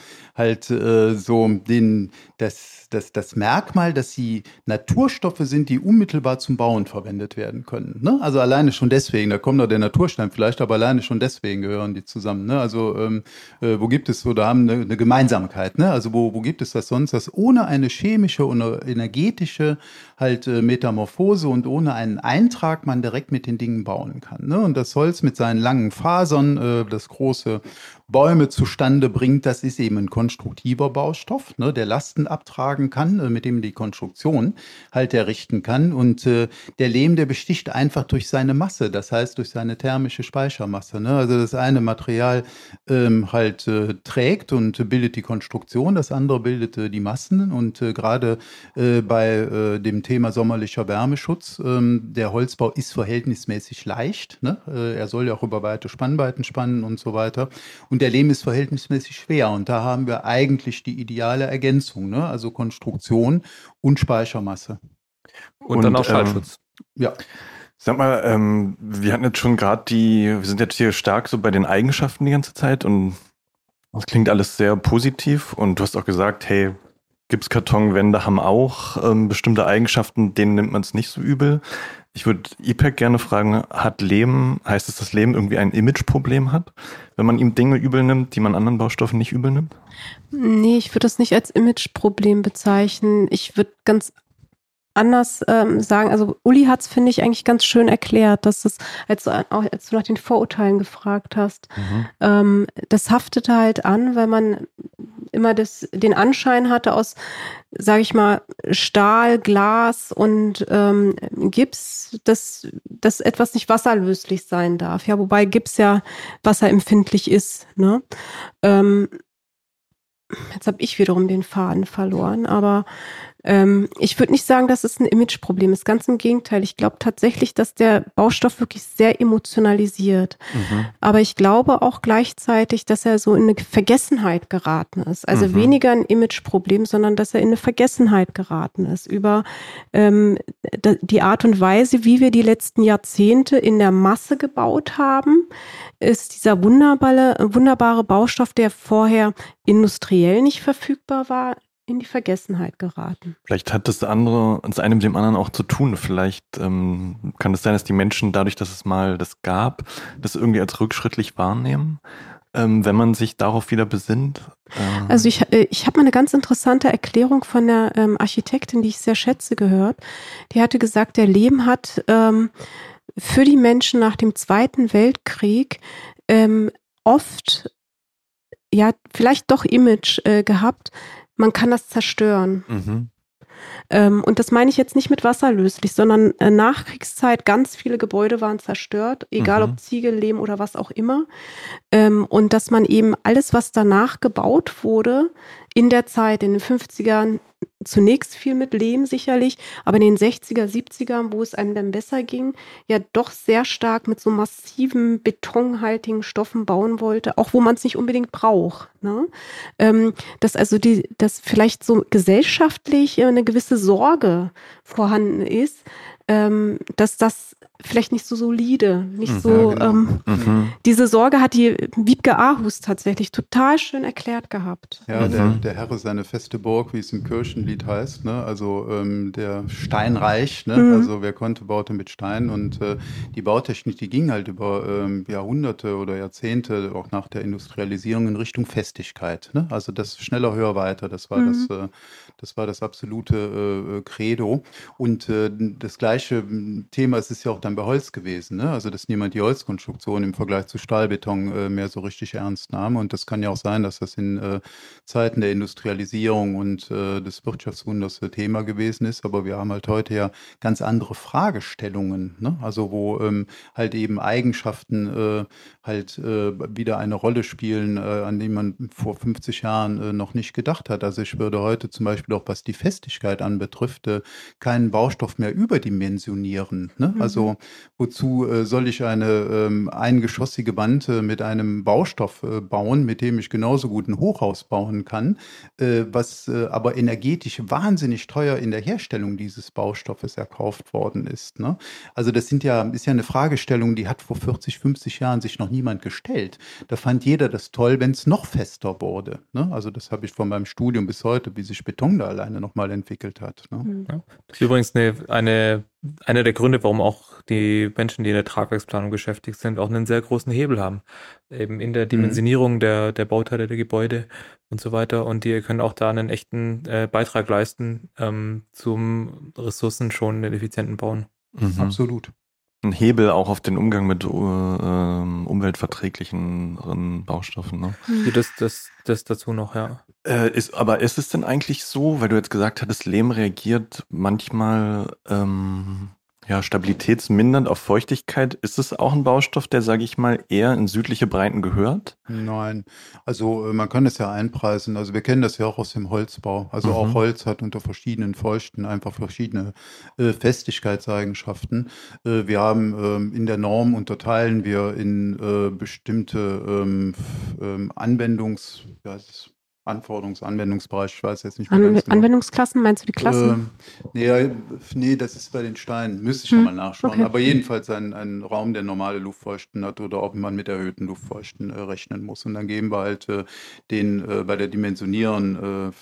das Merkmal, dass sie Naturstoffe sind, die unmittelbar zum Bauen verwendet werden können. Ne? Also alleine schon deswegen, da kommt noch der Naturstein vielleicht, aber alleine schon deswegen gehören die zusammen. Ne? Also wo gibt es so, da haben eine Gemeinsamkeit. Ne? Also wo gibt es das sonst, dass ohne eine chemische oder energetische Metamorphose und ohne einen Eintrag man direkt mit den Dingen bauen kann. Ne? Und das Holz mit seinen langen Fasern, das große Bäume zustande bringt, das ist eben ein konstruktiver Baustoff, ne, der Lasten abtragen kann, mit dem die Konstruktion errichten kann. Und der Lehm, der besticht einfach durch seine Masse, das heißt durch seine thermische Speichermasse. Ne? Also das eine Material trägt und bildet die Konstruktion, das andere bildet die Massen. Und gerade bei dem Thema sommerlicher Wärmeschutz, der Holzbau ist verhältnismäßig leicht. Ne? Er soll ja auch über weite Spannweiten spannen und so weiter. Und der Lehm ist verhältnismäßig schwer und da haben wir eigentlich die ideale Ergänzung, ne? Also Konstruktion und Speichermasse. Und dann auch Schallschutz. Ja. Sag mal, wir hatten jetzt schon wir sind jetzt hier stark so bei den Eigenschaften die ganze Zeit und das klingt alles sehr positiv und du hast auch gesagt, hey, Gipskartonwände haben auch bestimmte Eigenschaften, denen nimmt man es nicht so übel. Ich würde IPEC gerne fragen, heißt es, dass Lehm irgendwie ein Imageproblem hat, wenn man ihm Dinge übel nimmt, die man anderen Baustoffen nicht übel nimmt? Nee, ich würde das nicht als Imageproblem bezeichnen. Ich würde ganz anders sagen, also Uli hat es, finde ich, eigentlich ganz schön erklärt, dass es, als du nach den Vorurteilen gefragt hast, das haftete halt an, weil man immer den Anschein hatte aus, sage ich mal, Stahl, Glas und Gips, dass etwas nicht wasserlöslich sein darf. Ja, wobei Gips ja wasserempfindlich ist. Ne? Jetzt habe ich wiederum den Faden verloren, aber ich würde nicht sagen, dass es ein Imageproblem ist. Ganz im Gegenteil. Ich glaube tatsächlich, dass der Baustoff wirklich sehr emotionalisiert. Aber ich glaube auch gleichzeitig, dass er so in eine Vergessenheit geraten ist. Also weniger ein Imageproblem, sondern dass er in eine Vergessenheit geraten ist über die Art und Weise, wie wir die letzten Jahrzehnte in der Masse gebaut haben, ist dieser wunderbare Baustoff, der vorher industriell nicht verfügbar war, in die Vergessenheit geraten. Vielleicht hat das eine mit dem anderen auch zu tun. Vielleicht kann es sein, dass die Menschen dadurch, dass es mal das gab, das irgendwie als rückschrittlich wahrnehmen, wenn man sich darauf wieder besinnt. Also ich habe mal eine ganz interessante Erklärung von der Architektin, die ich sehr schätze, gehört. Die hatte gesagt, der Lehm hat für die Menschen nach dem Zweiten Weltkrieg oft vielleicht doch Image gehabt. Man kann das zerstören. Und das meine ich jetzt nicht mit wasserlöslich, sondern Nachkriegszeit, ganz viele Gebäude waren zerstört, egal ob Ziegel, Lehm oder was auch immer. Und dass man eben alles, was danach gebaut wurde, in der Zeit, in den 50ern, zunächst viel mit Lehm sicherlich, aber in den 60er, 70ern, wo es einem dann besser ging, ja doch sehr stark mit so massiven, betonhaltigen Stoffen bauen wollte, auch wo man es nicht unbedingt braucht. Ne? Dass vielleicht so gesellschaftlich eine gewisse Sorge vorhanden ist, dass das vielleicht nicht so solide, nicht so, diese Sorge hat die Wiebke Aarhus tatsächlich total schön erklärt gehabt. Ja, der Herr ist eine feste Burg, wie es im Kirchenlied heißt, ne? Also der Steinreich, ne? Also wer konnte, baute mit Stein und die Bautechnik, die ging halt über Jahrhunderte oder Jahrzehnte auch nach der Industrialisierung in Richtung Festigkeit, ne? Also das schneller, höher, weiter, das war das absolute Credo und das gleiche Thema ist es ja auch dann bei Holz gewesen, ne? Also dass niemand die Holzkonstruktion im Vergleich zu Stahlbeton mehr so richtig ernst nahm und das kann ja auch sein, dass das in Zeiten der Industrialisierung und des Wirtschaftswunders Thema gewesen ist, aber wir haben halt heute ja ganz andere Fragestellungen, ne? Also wo halt eben Eigenschaften wieder eine Rolle spielen, an die man vor 50 Jahren noch nicht gedacht hat. Also ich würde heute zum Beispiel auch, was die Festigkeit anbetrifft, keinen Baustoff mehr überdimensionieren, ne? Also wozu soll ich eine eingeschossige Wand mit einem Baustoff bauen, mit dem ich genauso gut ein Hochhaus bauen kann, was aber energetisch wahnsinnig teuer in der Herstellung dieses Baustoffes erkauft worden ist. Ne? Also das ist ja eine Fragestellung, die hat vor 40, 50 Jahren sich noch niemand gestellt. Da fand jeder das toll, wenn es noch fester wurde. Ne? Also das habe ich von meinem Studium bis heute, wie sich Beton da alleine nochmal entwickelt hat. Ne? Ja. Das ist übrigens einer der Gründe, warum auch die Menschen, die in der Tragwerksplanung beschäftigt sind, auch einen sehr großen Hebel haben. Eben in der Dimensionierung der Bauteile der Gebäude und so weiter. Und die können auch da einen echten Beitrag leisten zum ressourcenschonenden, effizienten Bauen. Absolut. Ein Hebel auch auf den Umgang mit umweltverträglichen Baustoffen. Ne? Ja, das dazu noch, ja. Aber ist es denn eigentlich so, weil du jetzt gesagt hattest, Lehm reagiert manchmal stabilitätsmindernd auf Feuchtigkeit. Ist es auch ein Baustoff, der, sage ich mal, eher in südliche Breiten gehört? Nein, also man kann es ja einpreisen. Also wir kennen das ja auch aus dem Holzbau. Also auch Holz hat unter verschiedenen Feuchten einfach verschiedene Festigkeitseigenschaften. Wir haben in der Norm unterteilen wir in bestimmte Anwendungsbereich, ich weiß jetzt nicht mehr ganz genau. Anwendungsklassen, meinst du die Klassen? Nee, das ist bei den Steinen, müsste ich nochmal nachschauen. Okay. Aber jedenfalls ein Raum, der normale Luftfeuchten hat oder ob man mit erhöhten Luftfeuchten rechnen muss. Und dann geben wir halt bei der Dimensionieren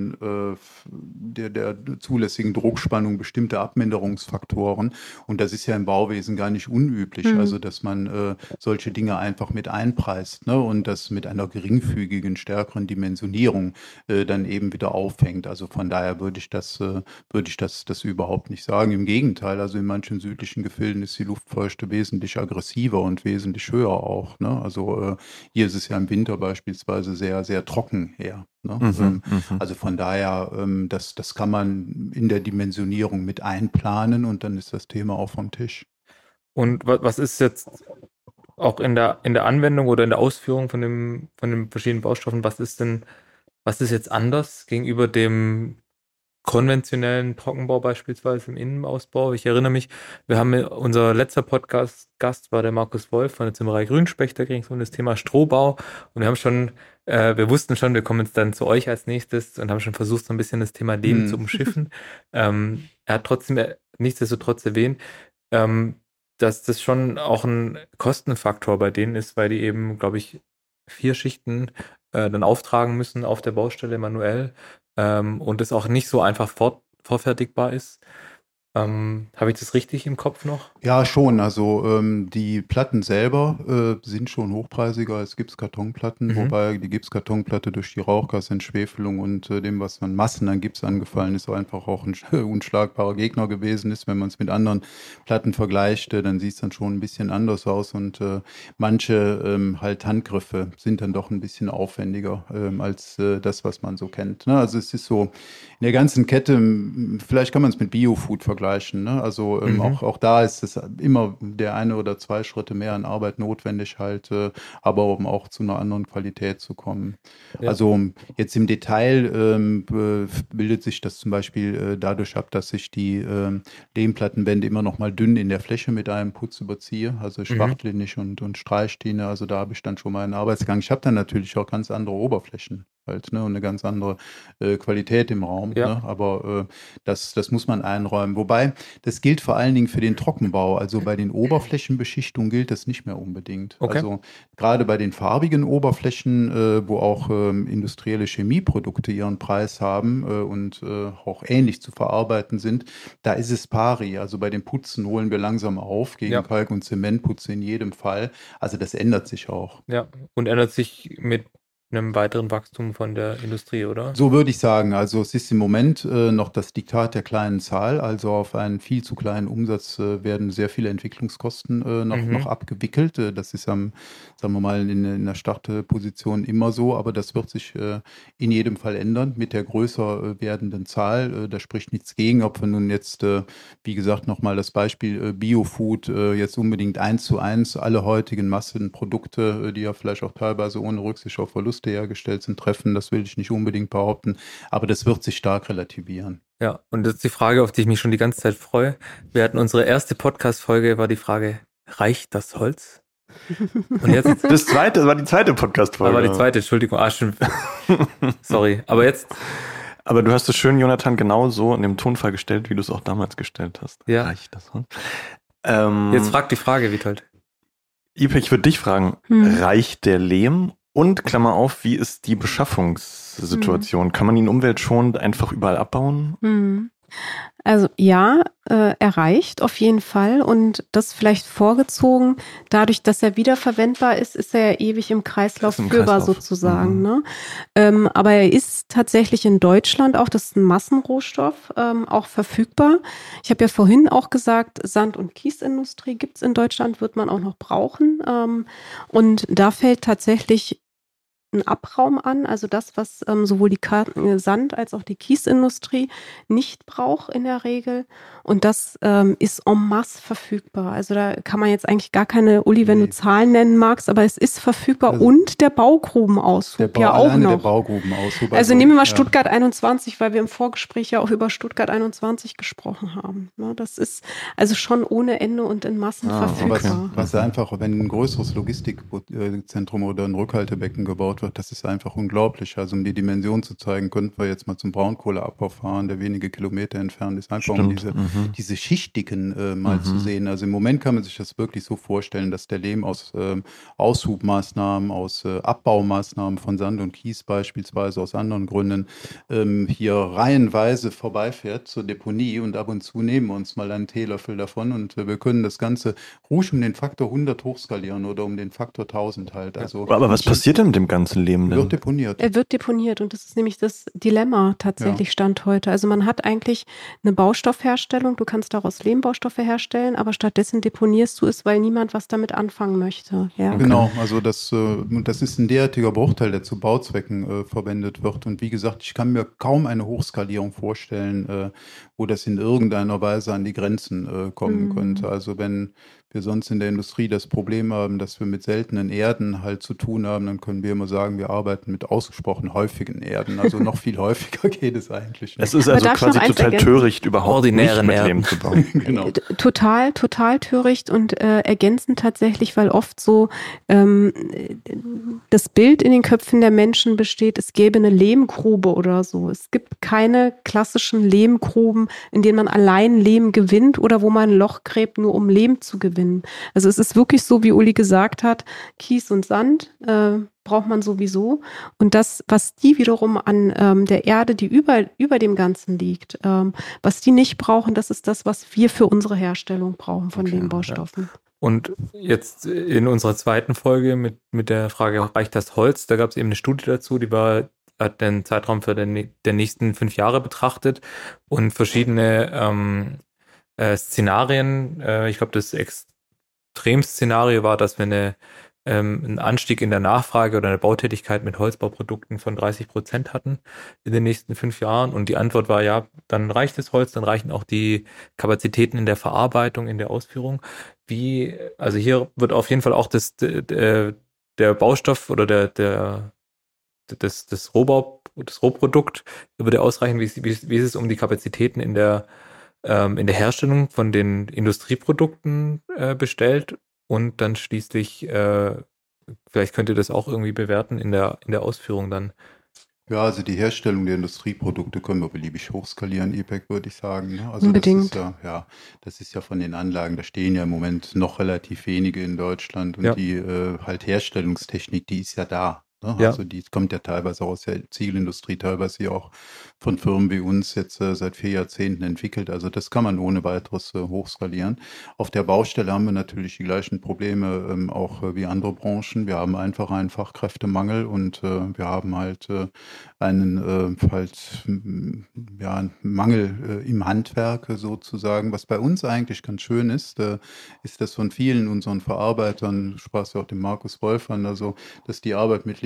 der zulässigen Druckspannung bestimmte Abminderungsfaktoren. Und das ist ja im Bauwesen gar nicht unüblich, also dass man solche Dinge einfach mit einpreist, ne? Und das mit einer geringfügigen, stärkeren Dimensionierung dann eben wieder auffängt. Also von daher würde ich das überhaupt nicht sagen. Im Gegenteil, also in manchen südlichen Gefilden ist die Luftfeuchte wesentlich aggressiver und wesentlich höher auch. Ne? Also hier ist es ja im Winter beispielsweise sehr, sehr trocken eher. Ne? Also von daher, das kann man in der Dimensionierung mit einplanen und dann ist das Thema auch vom Tisch. Und was ist jetzt auch in der Anwendung oder in der Ausführung von den verschiedenen Baustoffen, was ist jetzt anders gegenüber dem konventionellen Trockenbau beispielsweise im Innenausbau? Ich erinnere mich, unser letzter Podcast-Gast war der Markus Wolf von der Zimmerei Grünspecht, da ging es um das Thema Strohbau und wir wussten schon, wir kommen jetzt dann zu euch als nächstes und haben schon versucht, so ein bisschen das Thema Lehm zu umschiffen. Er hat nichtsdestotrotz erwähnt, dass das schon auch ein Kostenfaktor bei denen ist, weil die eben, glaube ich, 4 Schichten dann auftragen müssen auf der Baustelle manuell und es auch nicht so einfach vorfertigbar ist. Habe ich das richtig im Kopf noch? Ja, schon. Also die Platten selber sind schon hochpreisiger als Gipskartonplatten, wobei die Gipskartonplatte durch die Rauchgasentschwefelung und dem, was an Massen an Gips angefallen ist, einfach auch ein unschlagbarer Gegner gewesen ist. Wenn man es mit anderen Platten vergleicht, dann sieht es dann schon ein bisschen anders aus und manche halt Handgriffe sind dann doch ein bisschen aufwendiger als das, was man so kennt. Ne? Also es ist so in der ganzen Kette, vielleicht kann man es mit Biofood vergleichen. Ne? Also auch da ist es immer der eine oder 2 Schritte mehr an Arbeit notwendig halt, aber um auch zu einer anderen Qualität zu kommen. Ja. Also jetzt im Detail bildet sich das zum Beispiel dadurch ab, dass ich die Lehmplattenwände immer noch mal dünn in der Fläche mit einem Putz überziehe, also spachtle nicht und streich die, ne? Also da habe ich dann schon mal einen Arbeitsgang. Ich habe dann natürlich auch ganz andere Oberflächen halt, ne? Und eine ganz andere Qualität im Raum, ja. Ne? Aber das muss man einräumen. Wobei, das gilt vor allen Dingen für den Trockenbau. Also bei den Oberflächenbeschichtungen gilt das nicht mehr unbedingt. Okay. Also gerade bei den farbigen Oberflächen, wo auch industrielle Chemieprodukte ihren Preis haben und auch ähnlich zu verarbeiten sind, da ist es pari. Also bei den Putzen holen wir langsam auf gegen Kalk- und Zementputze in jedem Fall. Also das ändert sich auch. Ja, und ändert sich mit einem weiteren Wachstum von der Industrie, oder? So würde ich sagen. Also es ist im Moment noch das Diktat der kleinen Zahl. Also auf einen viel zu kleinen Umsatz werden sehr viele Entwicklungskosten noch abgewickelt. Das ist sagen wir mal, in der Startposition immer so, aber das wird sich in jedem Fall ändern mit der größer werdenden Zahl. Da spricht nichts gegen, ob wir nun jetzt, wie gesagt, nochmal das Beispiel Biofood, jetzt unbedingt 1:1 alle heutigen Massenprodukte, die ja vielleicht auch teilweise ohne Rücksicht auf Verlust Produkte hergestellt sind, treffen. Das will ich nicht unbedingt behaupten, aber das wird sich stark relativieren. Ja, und das ist die Frage, auf die ich mich schon die ganze Zeit freue. Wir hatten unsere erste Podcast-Folge, war die Frage, reicht das Holz? Und jetzt Das war die zweite Podcast-Folge. war die zweite, Entschuldigung. Stimmt. Sorry, aber jetzt... Aber du hast es schön, Jonathan, genau so in dem Tonfall gestellt, wie du es auch damals gestellt hast. Ja. Reicht das Holz? Jetzt frag die Frage, Witold. Ipek, ich würde dich fragen, reicht der Lehm? Und, Klammer auf, wie ist die Beschaffungssituation? Kann man ihn umweltschonend einfach überall abbauen? Also ja, er reicht auf jeden Fall und das vielleicht vorgezogen, dadurch, dass er wiederverwendbar ist, ist er ja ewig im Kreislauf führbar sozusagen. Ne? Aber er ist tatsächlich in Deutschland auch, das ist ein Massenrohstoff, auch verfügbar. Ich habe ja vorhin auch gesagt, Sand- und Kiesindustrie gibt es in Deutschland, wird man auch noch brauchen. Und da fällt tatsächlich ein Abraum an, also das, was sowohl die Sand- als auch die Kiesindustrie nicht braucht in der Regel. Und das ist en masse verfügbar. Also da kann man jetzt eigentlich gar keine, Uli, wenn du Zahlen nennen magst, aber es ist verfügbar also und der Baugrubenaushub ja auch noch. Der Baugrubenaushub. Also nehmen wir mal Stuttgart 21, weil wir im Vorgespräch ja auch über Stuttgart 21 gesprochen haben. Ne, das ist also schon ohne Ende und in Massen verfügbar. Was einfach, wenn ein größeres Logistikzentrum oder ein Rückhaltebecken gebaut wird, das ist einfach unglaublich. Also um die Dimension zu zeigen, könnten wir jetzt mal zum Braunkohleabbau fahren, der wenige Kilometer entfernt ist, einfach um diese Schichtigen mal zu sehen. Also im Moment kann man sich das wirklich so vorstellen, dass der Lehm aus Aushubmaßnahmen, aus Abbaumaßnahmen von Sand und Kies beispielsweise, aus anderen Gründen, hier reihenweise vorbeifährt zur Deponie und ab und zu nehmen wir uns mal einen Teelöffel davon und wir können das Ganze ruhig um den Faktor 100 hochskalieren oder um den Faktor 1000 halt. Also, aber was passiert denn mit dem ganzen Lehm denn? Wird deponiert. Er wird deponiert und das ist nämlich das Dilemma tatsächlich Stand heute. Also man hat eigentlich eine Baustoffherstellung, du kannst daraus Lehmbaustoffe herstellen, aber stattdessen deponierst du es, weil niemand was damit anfangen möchte. Ja. Genau, also das ist ein derartiger Bruchteil, der zu Bauzwecken verwendet wird. Und wie gesagt, ich kann mir kaum eine Hochskalierung vorstellen, wo das in irgendeiner Weise an die Grenzen kommen könnte. Also wenn wir sonst in der Industrie das Problem haben, dass wir mit seltenen Erden halt zu tun haben, dann können wir immer sagen, wir arbeiten mit ausgesprochen häufigen Erden. Also noch viel häufiger geht es eigentlich nicht. Es ist also quasi total töricht, überhaupt nicht mit Lehm zu bauen. Genau. Total töricht und ergänzend tatsächlich, weil oft so das Bild in den Köpfen der Menschen besteht, es gäbe eine Lehmgrube oder so. Es gibt keine klassischen Lehmgruben, in denen man allein Lehm gewinnt oder wo man ein Loch gräbt, nur um Lehm zu gewinnen. Also es ist wirklich so, wie Uli gesagt hat, Kies und Sand braucht man sowieso. Und das, was die wiederum an der Erde, die über dem Ganzen liegt, was die nicht brauchen, das ist das, was wir für unsere Herstellung brauchen von Lehmbaustoffen. Ja. Und jetzt in unserer zweiten Folge mit der Frage, reicht das Holz? Da gab es eben eine Studie dazu, hat den Zeitraum für der nächsten 5 Jahre betrachtet und verschiedene Szenarien. Ich glaube, das Extremszenario war, dass wir einen Anstieg in der Nachfrage oder eine Bautätigkeit mit Holzbauprodukten von 30% hatten in den nächsten 5 Jahren. Und die Antwort war, ja, dann reicht das Holz, dann reichen auch die Kapazitäten in der Verarbeitung, in der Ausführung. Also hier wird auf jeden Fall auch der Baustoff oder das Rohprodukt würde ausreichen. Wie ist es um die Kapazitäten in der Herstellung von den Industrieprodukten bestellt und dann schließlich, vielleicht könnt ihr das auch irgendwie bewerten in der Ausführung dann. Ja, also die Herstellung der Industrieprodukte können wir beliebig hochskalieren, Ipek, würde ich sagen. Also unbedingt. Das ist ja von den Anlagen, da stehen ja im Moment noch relativ wenige in Deutschland und die halt Herstellungstechnik, die ist ja da. Ja. Also die kommt ja teilweise aus der Ziegelindustrie, teilweise auch von Firmen wie uns jetzt seit 4 Jahrzehnten entwickelt. Also das kann man ohne weiteres hochskalieren. Auf der Baustelle haben wir natürlich die gleichen Probleme auch wie andere Branchen. Wir haben einfach einen Fachkräftemangel und wir haben halt einen Mangel im Handwerk sozusagen. Was bei uns eigentlich ganz schön ist, ist, dass von vielen unseren Verarbeitern, du sprachst ja auch den Markus Wolf an, also dass die Arbeit mit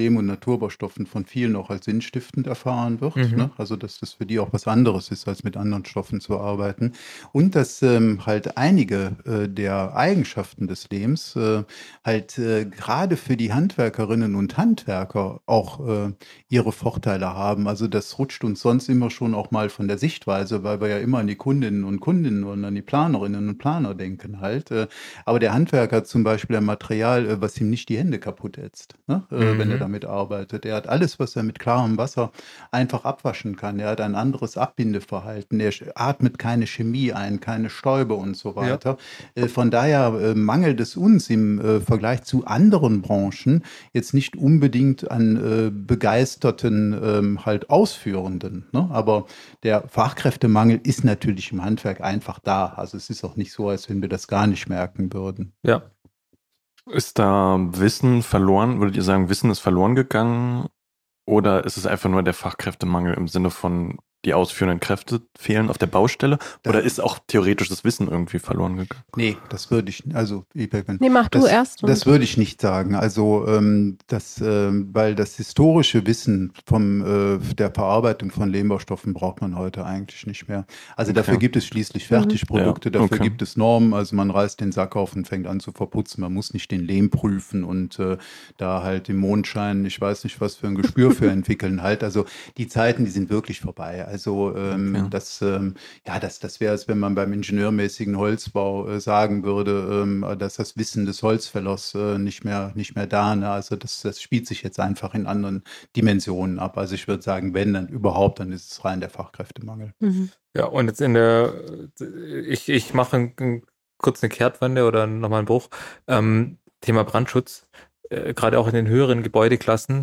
Lehm- und Naturbaustoffen von vielen auch als sinnstiftend erfahren wird. Ne? Also dass das für die auch was anderes ist, als mit anderen Stoffen zu arbeiten. Und dass halt einige der Eigenschaften des Lehms halt gerade für die Handwerkerinnen und Handwerker auch ihre Vorteile haben. Also das rutscht uns sonst immer schon auch mal von der Sichtweise, weil wir ja immer an die Kundinnen und an die Planerinnen und Planer denken halt. Aber der Handwerker hat zum Beispiel ein Material, was ihm nicht die Hände kaputt ätzt, ne? Wenn er damit arbeitet. Er hat alles, was er mit klarem Wasser einfach abwaschen kann. Er hat ein anderes Abbindeverhalten. Er atmet keine Chemie ein, keine Stäube und so weiter. Ja. Von daher mangelt es uns im Vergleich zu anderen Branchen jetzt nicht unbedingt an begeisterten halt Ausführenden. Ne? Aber der Fachkräftemangel ist natürlich im Handwerk einfach da. Also es ist auch nicht so, als wenn wir das gar nicht merken würden. Ja. Ist da Wissen verloren? Würdet ihr sagen, Wissen ist verloren gegangen? Oder ist es einfach nur der Fachkräftemangel im Sinne von, die ausführenden Kräfte fehlen auf der Baustelle? Oder ist auch theoretisch das Wissen irgendwie verloren gegangen? Nee, das würde ich, also mach du erst. Das würde ich nicht sagen. Also weil das historische Wissen der Verarbeitung von Lehmbaustoffen braucht man heute eigentlich nicht mehr. Also dafür gibt es schließlich Fertigprodukte, dafür gibt es Normen. Also man reißt den Sack auf und fängt an zu verputzen. Man muss nicht den Lehm prüfen und da halt im Mondschein, ich weiß nicht, was für ein Gespür für entwickeln halt. Also die Zeiten, die sind wirklich vorbei. Also das wäre es, wenn man beim ingenieurmäßigen Holzbau sagen würde, dass das Wissen des Holzfällers nicht mehr da. Ne? Also das spielt sich jetzt einfach in anderen Dimensionen ab. Also ich würde sagen, wenn dann überhaupt, dann ist es rein der Fachkräftemangel. Ja, und jetzt ich mache kurz eine Kehrtwende oder nochmal einen Bruch. Thema Brandschutz, gerade auch in den höheren Gebäudeklassen.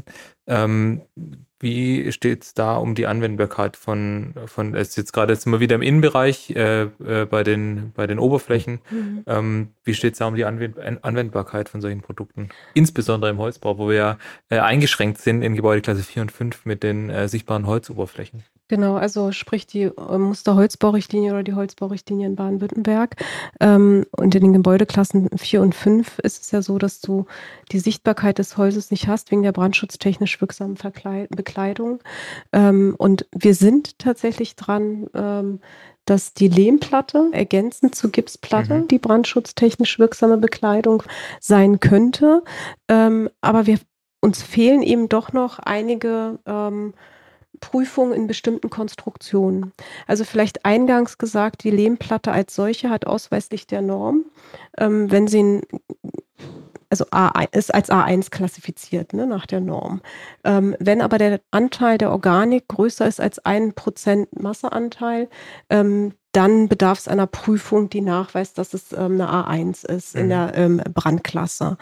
Wie steht es da um die Anwendbarkeit von es jetzt gerade sind wir wieder im Innenbereich bei den Oberflächen. Wie steht es da um die Anwendbarkeit von solchen Produkten? Insbesondere im Holzbau, wo wir ja eingeschränkt sind in Gebäudeklasse 4 und 5 mit den sichtbaren Holzoberflächen. Genau, also sprich die Musterholzbaurichtlinie oder die Holzbaurichtlinie in Baden-Württemberg. Und in den Gebäudeklassen 4 und 5 ist es ja so, dass du die Sichtbarkeit des Holzes nicht hast, wegen der brandschutztechnisch wirksamen Bekleidung. Und wir sind tatsächlich dran, dass die Lehmplatte ergänzend zur Gipsplatte die brandschutztechnisch wirksame Bekleidung sein könnte. Aber uns fehlen eben doch noch einige Prüfung in bestimmten Konstruktionen. Also vielleicht eingangs gesagt, die Lehmplatte als solche hat ausweislich der Norm, wenn sie ist als A1 klassifiziert, ne, nach der Norm. Wenn aber der Anteil der Organik größer ist als 1% Masseanteil, dann bedarf es einer Prüfung, die nachweist, dass es eine A1 ist in der Brandklasse.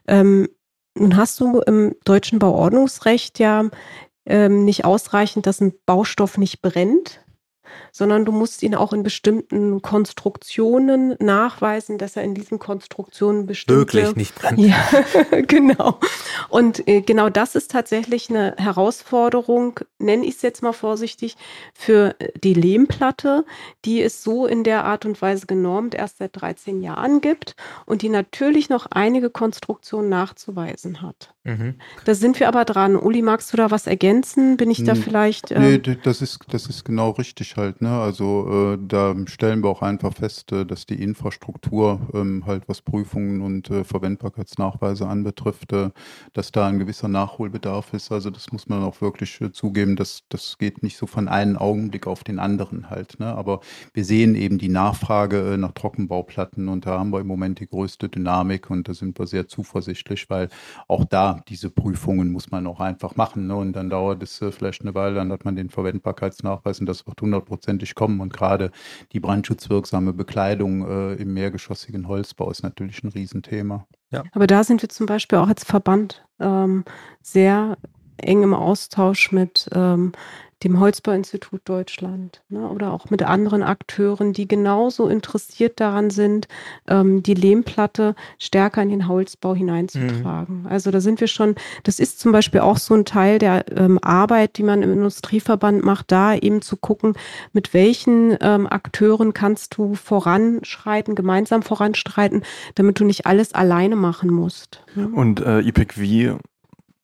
Nun hast du im deutschen Bauordnungsrecht ja nicht ausreichend, dass ein Baustoff nicht brennt, sondern du musst ihn auch in bestimmten Konstruktionen nachweisen, dass er in diesen Konstruktionen wirklich nicht brennt. Ja, genau. Und genau das ist tatsächlich eine Herausforderung, nenne ich es jetzt mal vorsichtig, für die Lehmplatte, die es so in der Art und Weise genormt erst seit 13 Jahren gibt und die natürlich noch einige Konstruktionen nachzuweisen hat. Da sind wir aber dran. Uli, magst du da was ergänzen? Bin ich da vielleicht... Nee, das ist genau richtig halt. Ne? Also da stellen wir auch einfach fest, dass die Infrastruktur halt was Prüfungen und Verwendbarkeitsnachweise anbetrifft, dass da ein gewisser Nachholbedarf ist. Also das muss man auch wirklich zugeben, das geht nicht so von einem Augenblick auf den anderen halt. Ne? Aber wir sehen eben die Nachfrage nach Trockenbauplatten und da haben wir im Moment die größte Dynamik und da sind wir sehr zuversichtlich, weil auch da diese Prüfungen muss man auch einfach machen. Ne? Und dann dauert es vielleicht eine Weile, dann hat man den Verwendbarkeitsnachweis und das wird 100%ig kommen. Und gerade die brandschutzwirksame Bekleidung im mehrgeschossigen Holzbau ist natürlich ein Riesenthema. Ja. Aber da sind wir zum Beispiel auch als Verband sehr eng im Austausch mit dem Holzbauinstitut Deutschland, ne, oder auch mit anderen Akteuren, die genauso interessiert daran sind, die Lehmplatte stärker in den Holzbau hineinzutragen. Also da sind wir schon, das ist zum Beispiel auch so ein Teil der Arbeit, die man im Industrieverband macht, da eben zu gucken, mit welchen Akteuren kannst du gemeinsam voranschreiten, damit du nicht alles alleine machen musst. Ne? Und IPEC, wie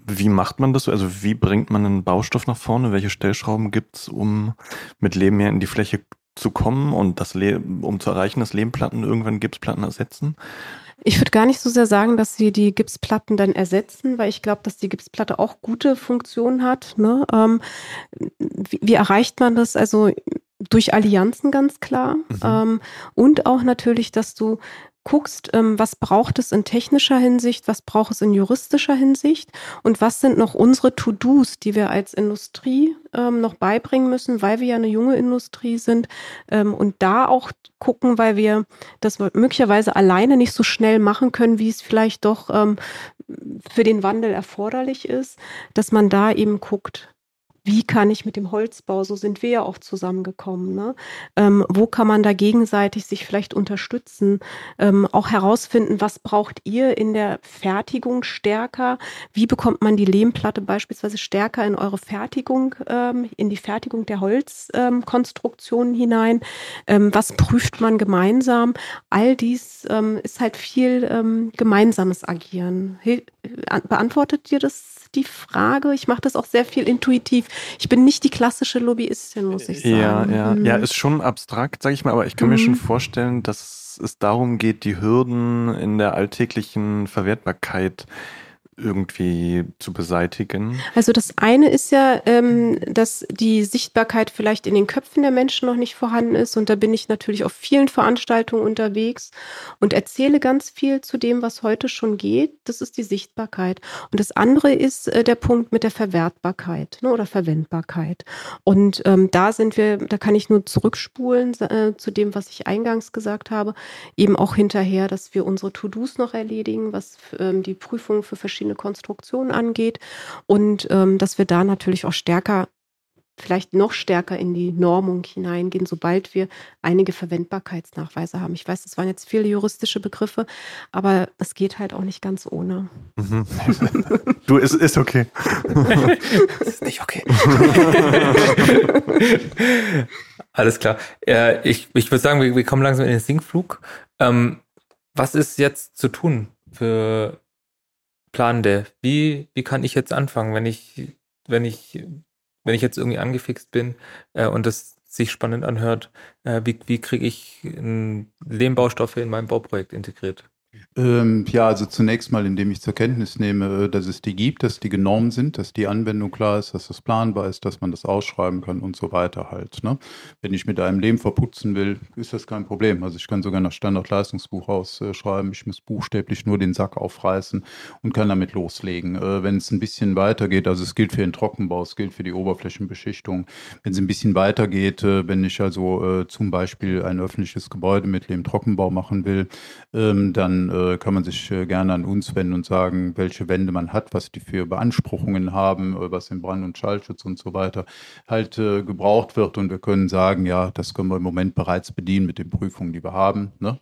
wie macht man das? Also wie bringt man einen Baustoff nach vorne? Welche Stellschrauben gibt es, um mit Lehm mehr in die Fläche zu kommen und um zu erreichen, dass Lehmplatten irgendwann Gipsplatten ersetzen? Ich würde gar nicht so sehr sagen, dass sie die Gipsplatten dann ersetzen, weil ich glaube, dass die Gipsplatte auch gute Funktionen hat. Ne? Wie erreicht man das? Also durch Allianzen ganz klar. Und auch natürlich, dass du guckst, was braucht es in technischer Hinsicht, was braucht es in juristischer Hinsicht und was sind noch unsere To-Dos, die wir als Industrie noch beibringen müssen, weil wir ja eine junge Industrie sind und da auch gucken, weil wir das möglicherweise alleine nicht so schnell machen können, wie es vielleicht doch für den Wandel erforderlich ist, dass man da eben guckt, wie kann ich mit dem Holzbau, so sind wir ja auch zusammengekommen, ne? Wo kann man da gegenseitig sich vielleicht unterstützen, auch herausfinden, was braucht ihr in der Fertigung stärker, wie bekommt man die Lehmplatte beispielsweise stärker in eure Fertigung, in die Fertigung der Holzkonstruktionen hinein, was prüft man gemeinsam, all dies ist halt viel gemeinsames Agieren. Beantwortet dir das die Frage? Ich mache das auch sehr viel intuitiv. Ich bin nicht die klassische Lobbyistin, muss ich sagen. Ja, ist schon abstrakt, sage ich mal, aber ich kann mir schon vorstellen, dass es darum geht, die Hürden in der alltäglichen Verwertbarkeit irgendwie zu beseitigen? Also das eine ist ja, dass die Sichtbarkeit vielleicht in den Köpfen der Menschen noch nicht vorhanden ist und da bin ich natürlich auf vielen Veranstaltungen unterwegs und erzähle ganz viel zu dem, was heute schon geht. Das ist die Sichtbarkeit. Und das andere ist der Punkt mit der Verwertbarkeit, ne, oder Verwendbarkeit. Und da kann ich nur zurückspulen zu dem, was ich eingangs gesagt habe, eben auch hinterher, dass wir unsere To-Dos noch erledigen, was die Prüfungen für verschiedene Konstruktionen angeht und dass wir da natürlich auch vielleicht noch stärker in die Normung hineingehen, sobald wir einige Verwendbarkeitsnachweise haben. Ich weiß, das waren jetzt viele juristische Begriffe, aber es geht halt auch nicht ganz ohne. Du, ist okay. Das ist nicht okay. Alles klar. Ich würde sagen, wir kommen langsam in den Sinkflug. Was ist jetzt zu tun für Planende? Wie kann ich jetzt anfangen, wenn ich jetzt irgendwie angefixt bin und das sich spannend anhört, wie kriege ich Lehmbaustoffe in mein Bauprojekt integriert? Also zunächst mal, indem ich zur Kenntnis nehme, dass es die gibt, dass die genormt sind, dass die Anwendung klar ist, dass das planbar ist, dass man das ausschreiben kann und so weiter halt. Ne? Wenn ich mit einem Lehm verputzen will, ist das kein Problem. Also ich kann sogar nach Standardleistungsbuch ausschreiben. Ich muss buchstäblich nur den Sack aufreißen und kann damit loslegen. Wenn es ein bisschen weitergeht, also es gilt für den Trockenbau, es gilt für die Oberflächenbeschichtung. Wenn es ein bisschen weitergeht, wenn ich also zum Beispiel ein öffentliches Gebäude mit Lehmtrockenbau machen will, dann kann man sich gerne an uns wenden und sagen, welche Wände man hat, was die für Beanspruchungen haben, was im Brand- und Schallschutz und so weiter halt gebraucht wird. Und wir können sagen, ja, das können wir im Moment bereits bedienen mit den Prüfungen, die wir haben. Ne?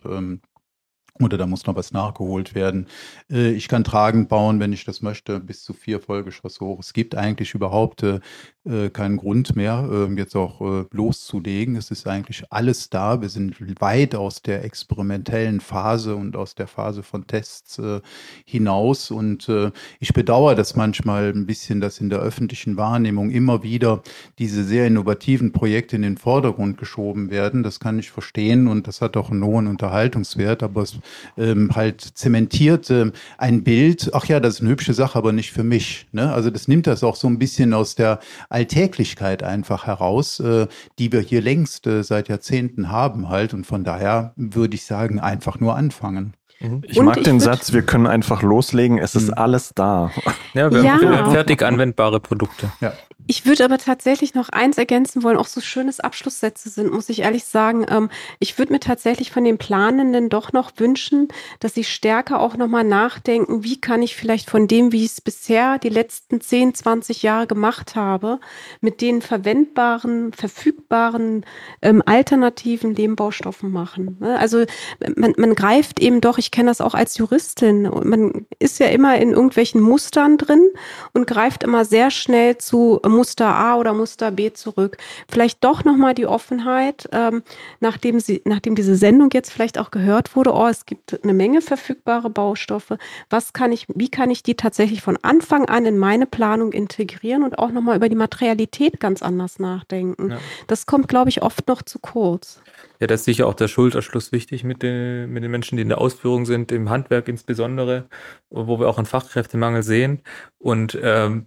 Oder da muss noch was nachgeholt werden. Ich kann tragend bauen, wenn ich das möchte, bis zu 4 Vollgeschosse hoch. Es gibt eigentlich überhaupt keinen Grund mehr, jetzt auch loszulegen. Es ist eigentlich alles da. Wir sind weit aus der experimentellen Phase und aus der Phase von Tests hinaus. Und ich bedauere das manchmal ein bisschen, dass in der öffentlichen Wahrnehmung immer wieder diese sehr innovativen Projekte in den Vordergrund geschoben werden. Das kann ich verstehen und das hat auch einen hohen Unterhaltungswert, aber es halt zementiert ein Bild, ach ja, das ist eine hübsche Sache, aber nicht für mich. Ne? Also das nimmt das auch so ein bisschen aus der Alltäglichkeit einfach heraus, die wir hier längst seit Jahrzehnten haben halt. Und von daher würde ich sagen, einfach nur anfangen. Ich mag den Satz, wir können einfach loslegen, es ist alles da. Ja, wir haben fertig anwendbare Produkte. Ja. Ich würde aber tatsächlich noch eins ergänzen wollen, auch so schönes Abschlusssätze sind, muss ich ehrlich sagen. Ich würde mir tatsächlich von den Planenden doch noch wünschen, dass sie stärker auch nochmal nachdenken, wie kann ich vielleicht von dem, wie ich es bisher die letzten 10, 20 Jahre gemacht habe, mit den verwendbaren, verfügbaren, alternativen Lehmbaustoffen machen. Also man greift eben doch, ich kenne das auch als Juristin, man ist ja immer in irgendwelchen Mustern drin und greift immer sehr schnell zu Muster A oder Muster B zurück. Vielleicht doch nochmal die Offenheit, nachdem diese Sendung jetzt vielleicht auch gehört wurde, es gibt eine Menge verfügbare Baustoffe. Wie kann ich die tatsächlich von Anfang an in meine Planung integrieren und auch nochmal über die Materialität ganz anders nachdenken? Ja. Das kommt, glaube ich, oft noch zu kurz. Ja, da ist sicher auch der Schulterschluss wichtig mit den Menschen, die in der Ausführung sind, im Handwerk insbesondere, wo wir auch einen Fachkräftemangel sehen. Und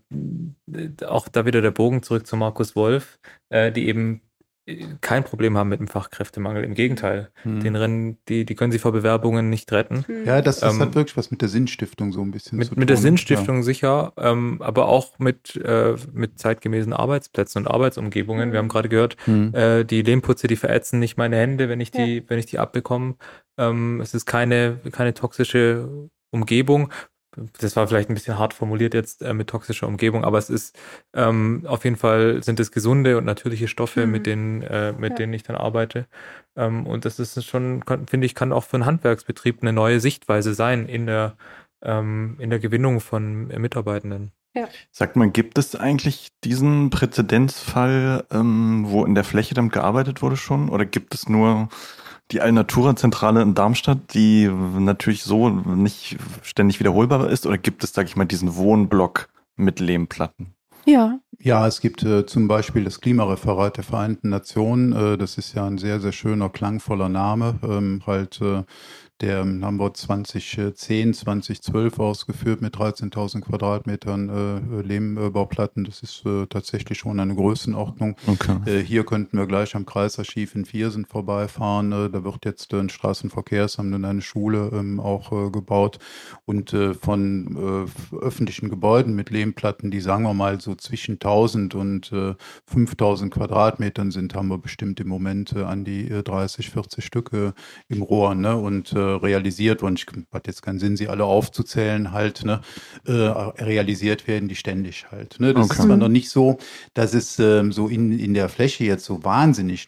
auch da wieder der Bogen zurück zu Markus Wolf, die eben kein Problem haben mit dem Fachkräftemangel. Im Gegenteil, die können sie vor Bewerbungen nicht retten. Ja, das hat wirklich was mit der Sinnstiftung so ein bisschen zu tun. Mit der Sinnstiftung sicher, aber auch mit zeitgemäßen Arbeitsplätzen und Arbeitsumgebungen. Wir haben gerade gehört, die Lehmputze, die verätzen nicht meine Hände, wenn ich die abbekomme. Es ist keine toxische Umgebung. Das war vielleicht ein bisschen hart formuliert jetzt mit toxischer Umgebung, aber es ist auf jeden Fall sind es gesunde und natürliche Stoffe, mit denen ich dann arbeite. Und das ist schon, finde ich, kann auch für einen Handwerksbetrieb eine neue Sichtweise sein in der Gewinnung von Mitarbeitenden. Ja. Sagt man, gibt es eigentlich diesen Präzedenzfall, wo in der Fläche damit gearbeitet wurde schon? Oder gibt es nur die Alnatura-Zentrale in Darmstadt, die natürlich so nicht ständig wiederholbar ist? Oder gibt es, sag ich mal, diesen Wohnblock mit Lehmplatten? Ja, es gibt zum Beispiel das Klimareferat der Vereinten Nationen. Das ist ja ein sehr, sehr schöner, klangvoller Name. Der haben wir 2010, 2012 ausgeführt mit 13.000 Quadratmetern Lehmbauplatten. Das ist tatsächlich schon eine Größenordnung. Okay. Hier könnten wir gleich am Kreisarchiv in Viersen vorbeifahren. Da wird jetzt ein Straßenverkehrsamt und eine Schule auch gebaut. Und von öffentlichen Gebäuden mit Lehmplatten, die sagen wir mal so zwischen 1.000 und 5.000 Quadratmetern sind, haben wir bestimmt im Moment an die 30, 40 Stücke im Rohr, ne? Und realisiert worden, hat jetzt keinen Sinn, sie alle aufzuzählen, halt, ne, realisiert werden die ständig halt. Ne? Das ist zwar noch nicht so, dass es so in der Fläche jetzt so wahnsinnig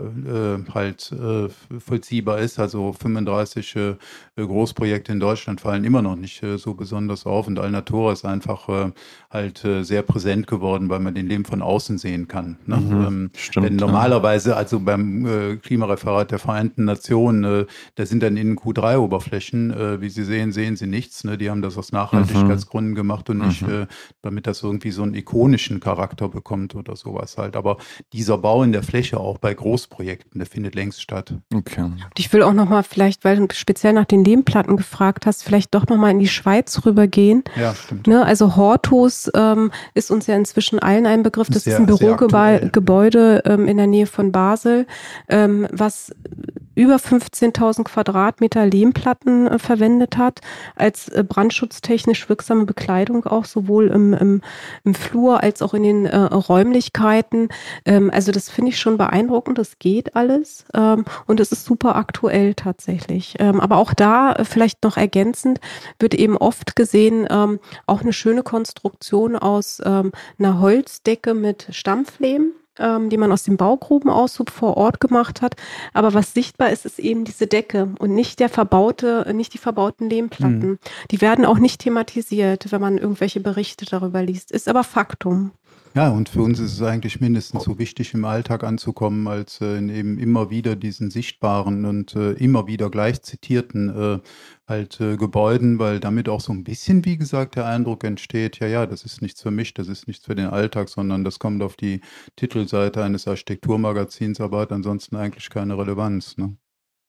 vollziehbar ist. Also 35 Großprojekte in Deutschland fallen immer noch nicht so besonders auf und Alnatura ist einfach sehr präsent geworden, weil man den Lehm von außen sehen kann. Ne? Stimmt, denn normalerweise, also beim Klimareferat der Vereinten Nationen, da sind dann in Q3-Oberflächen, wie Sie sehen Sie nichts. Ne? Die haben das aus Nachhaltigkeitsgründen gemacht und nicht, damit das irgendwie so einen ikonischen Charakter bekommt oder sowas halt. Aber dieser Bau in der Fläche auch bei Großprojekten, der findet längst statt. Okay. Und ich will auch nochmal vielleicht, weil du speziell nach den Lehmplatten gefragt hast, vielleicht doch nochmal in die Schweiz rübergehen. Ja, stimmt. Ne? Also Hortus ist uns ja inzwischen allen ein Begriff. Das ist ein Bürogebäude in der Nähe von Basel, was über 15.000 Quadratmeter Lehmplatten verwendet hat, als brandschutztechnisch wirksame Bekleidung auch sowohl im Flur als auch in den Räumlichkeiten. Also das finde ich schon beeindruckend, das geht alles und es ist super aktuell tatsächlich. Aber auch da vielleicht noch ergänzend wird eben oft gesehen, auch eine schöne Konstruktion aus einer Holzdecke mit Stampflehm, die man aus dem Baugrubenaushub vor Ort gemacht hat. Aber was sichtbar ist, ist eben diese Decke und nicht die verbauten Lehmplatten. Die werden auch nicht thematisiert, wenn man irgendwelche Berichte darüber liest. Ist aber Faktum. Ja, und für uns ist es eigentlich mindestens so wichtig, im Alltag anzukommen, als in eben immer wieder diesen sichtbaren und immer wieder gleich zitierten Gebäuden, weil damit auch so ein bisschen, wie gesagt, der Eindruck entsteht, ja, das ist nichts für mich, das ist nichts für den Alltag, sondern das kommt auf die Titelseite eines Architekturmagazins, aber hat ansonsten eigentlich keine Relevanz. Ne?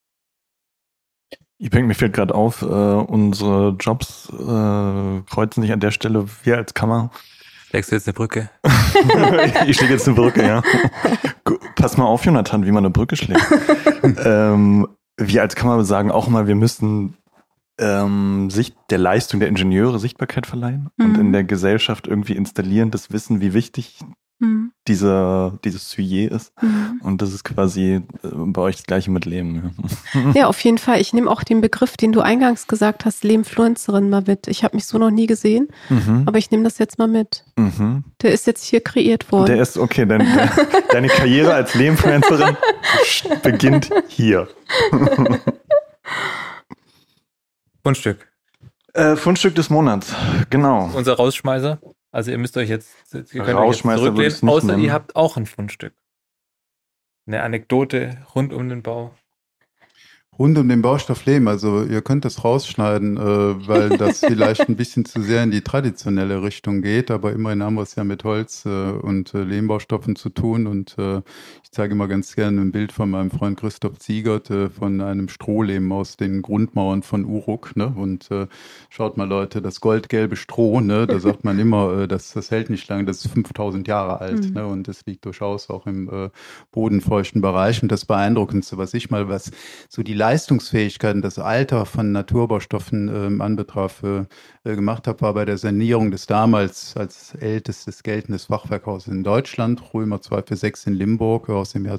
Ipek, mir fällt gerade auf, unsere Jobs kreuzen sich an der Stelle. Wir als Kammer. Legst du jetzt eine Brücke? Ich schläge jetzt eine Brücke, ja. Pass mal auf, Jonathan, wie man eine Brücke schlägt. Wir als Kammer sagen auch immer, wir müssen der Leistung der Ingenieure Sichtbarkeit verleihen und in der Gesellschaft irgendwie installieren, das Wissen, wie wichtig dieses Sujet ist. Und das ist quasi bei euch das Gleiche mit Lehm. Ja, auf jeden Fall. Ich nehme auch den Begriff, den du eingangs gesagt hast, Lehmfluencerin, mal mit. Ich habe mich so noch nie gesehen, aber ich nehme das jetzt mal mit. Der ist jetzt hier kreiert worden. Der ist, okay, deine Karriere als Lehmfluencerin beginnt hier. Fundstück. Fundstück des Monats, genau. Unser Rausschmeißer. Also ihr müsst euch jetzt, ihr könnt euch jetzt Rausschmeißer würde ich's zurücklehnen, nicht außer nennen. ihr habt auch ein Fundstück. Eine Anekdote rund um den Bau. Rund um den Baustoff Lehm, also ihr könnt das rausschneiden, weil das vielleicht ein bisschen zu sehr in die traditionelle Richtung geht, aber immerhin haben wir es ja mit Holz und Lehmbaustoffen zu tun und ich zeige immer ganz gerne ein Bild von meinem Freund Christoph Ziegert von einem Strohlehm aus den Grundmauern von Uruk, ne? Und schaut mal Leute, das goldgelbe Stroh, ne? Da sagt man immer, das hält nicht lange, das ist 5000 Jahre alt, ne? Und das liegt durchaus auch im bodenfeuchten Bereich und das Beeindruckendste, was so die Leistungsfähigkeiten, das Alter von Naturbaustoffen anbetraf, gemacht habe, war bei der Sanierung des damals als ältestes geltendes Fachwerkhauses in Deutschland, Römer 246 in Limburg aus dem Jahr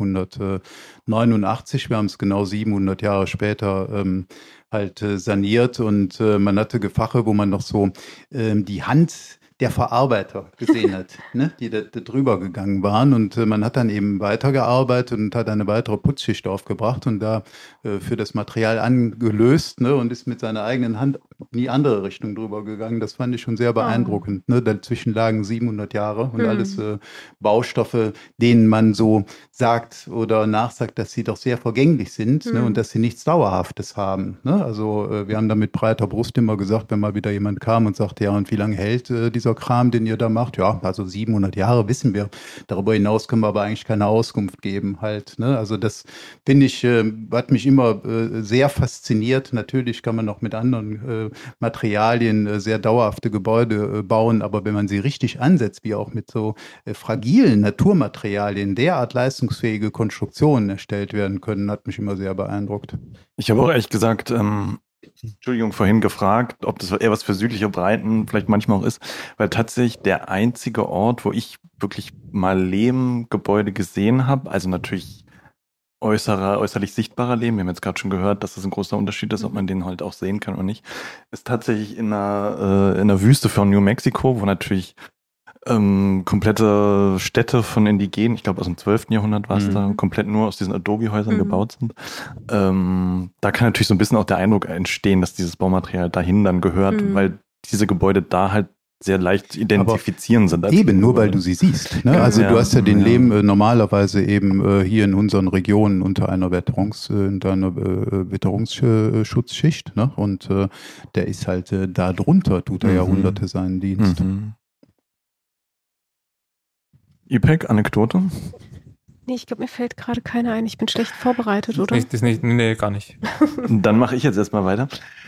1289. Wir haben es genau 700 Jahre später saniert und man hatte Gefache, wo man noch so die Hand der Verarbeiter gesehen hat, ne, die da drüber gegangen waren und man hat dann eben weitergearbeitet und hat eine weitere Putzschicht aufgebracht und da für das Material angelöst, ne, und ist mit seiner eigenen Hand in die andere Richtung drüber gegangen. Das fand ich schon sehr beeindruckend. Ne? Dazwischen lagen 700 Jahre und alles Baustoffe, denen man so sagt oder nachsagt, dass sie doch sehr vergänglich sind, ne, und dass sie nichts Dauerhaftes haben. Ne? Also wir haben da mit breiter Brust immer gesagt, wenn mal wieder jemand kam und sagte, ja, und wie lange hält dieser Kram, den ihr da macht? Ja, also 700 Jahre wissen wir. Darüber hinaus können wir aber eigentlich keine Auskunft geben halt. Ne? Also das, finde ich, hat mich immer sehr fasziniert. Natürlich kann man noch mit anderen Materialien sehr dauerhafte Gebäude bauen, aber wenn man sie richtig ansetzt, wie auch mit so fragilen Naturmaterialien derart leistungsfähige Konstruktionen erstellt werden können, hat mich immer sehr beeindruckt. Ich habe auch ehrlich gesagt, Entschuldigung, vorhin gefragt, ob das eher was für südliche Breiten vielleicht manchmal auch ist, weil tatsächlich der einzige Ort, wo ich wirklich mal Lehmgebäude gesehen habe, also natürlich äußerlich sichtbarer Lehm, wir haben jetzt gerade schon gehört, dass das ein großer Unterschied ist, ob man den halt auch sehen kann oder nicht, ist tatsächlich in einer Wüste von New Mexico, wo natürlich komplette Städte von Indigenen, ich glaube aus dem 12. Jahrhundert war es da, komplett nur aus diesen Adobe-Häusern gebaut sind. Da kann natürlich so ein bisschen auch der Eindruck entstehen, dass dieses Baumaterial dahin dann gehört, weil diese Gebäude da halt sehr leicht identifizieren sind. Eben, nur weil du sie siehst. Ne? Also du hast ja den Lehm normalerweise eben hier in unseren Regionen unter einer Witterungsschutzschicht. Ne? Und der ist halt da drunter, tut er Jahrhunderte seinen Dienst. IPEC, Anekdote? Nee, ich glaube, mir fällt gerade keine ein. Ich bin schlecht vorbereitet, oder? Nee, gar nicht. Dann mache ich jetzt erstmal weiter.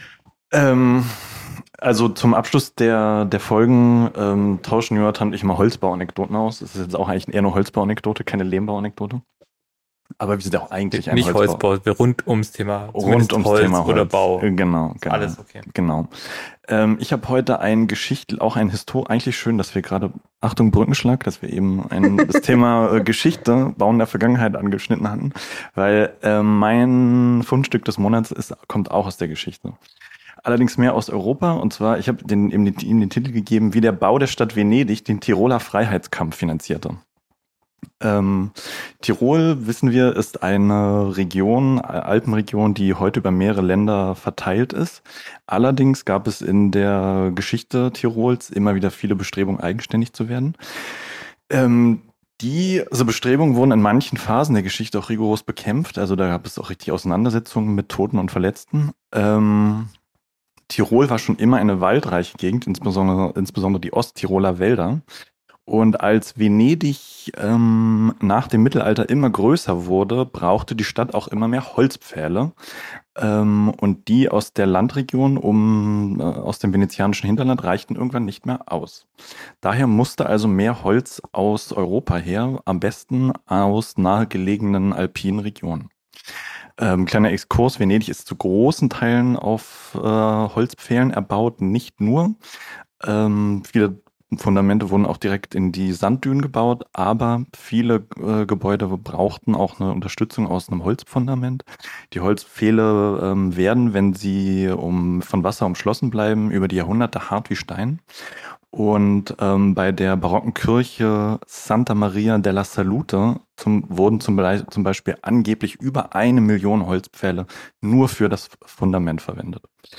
Also zum Abschluss der Folgen tauschen Jonathan und ich mal Holzbauanekdoten aus. Das ist jetzt auch eigentlich eher eine Holzbauanekdote, keine Lehmbauanekdote. Aber wir sind auch eigentlich ein Holzbau. Rund ums Thema Holz oder Bau. Genau. Alles okay. Genau. Ich habe heute eigentlich schön, dass wir gerade, Achtung Brückenschlag, dass wir eben das Thema Geschichte, Bauen der Vergangenheit angeschnitten hatten, weil mein Fundstück des Monats kommt auch aus der Geschichte. Allerdings mehr aus Europa, und zwar, ich habe ihm den Titel gegeben, wie der Bau der Stadt Venedig den Tiroler Freiheitskampf finanzierte. Tirol, wissen wir, ist eine Region, Alpenregion, die heute über mehrere Länder verteilt ist. Allerdings gab es in der Geschichte Tirols immer wieder viele Bestrebungen, eigenständig zu werden. Diese Bestrebungen wurden in manchen Phasen der Geschichte auch rigoros bekämpft. Also da gab es auch richtig Auseinandersetzungen mit Toten und Verletzten. Tirol war schon immer eine waldreiche Gegend, insbesondere die Osttiroler Wälder. Und als Venedig nach dem Mittelalter immer größer wurde, brauchte die Stadt auch immer mehr Holzpfähle. Und die aus der Landregion aus dem venezianischen Hinterland reichten irgendwann nicht mehr aus. Daher musste also mehr Holz aus Europa her, am besten aus nahegelegenen alpinen Regionen. Kleiner Exkurs, Venedig ist zu großen Teilen auf Holzpfählen erbaut, nicht nur. Viele Fundamente wurden auch direkt in die Sanddünen gebaut, aber viele Gebäude brauchten auch eine Unterstützung aus einem Holzfundament. Die Holzpfähle werden, wenn sie von Wasser umschlossen bleiben, über die Jahrhunderte hart wie Stein. Und bei der barocken Kirche Santa Maria della Salute wurden zum Beispiel angeblich über 1 Million Holzpfähle nur für das Fundament verwendet.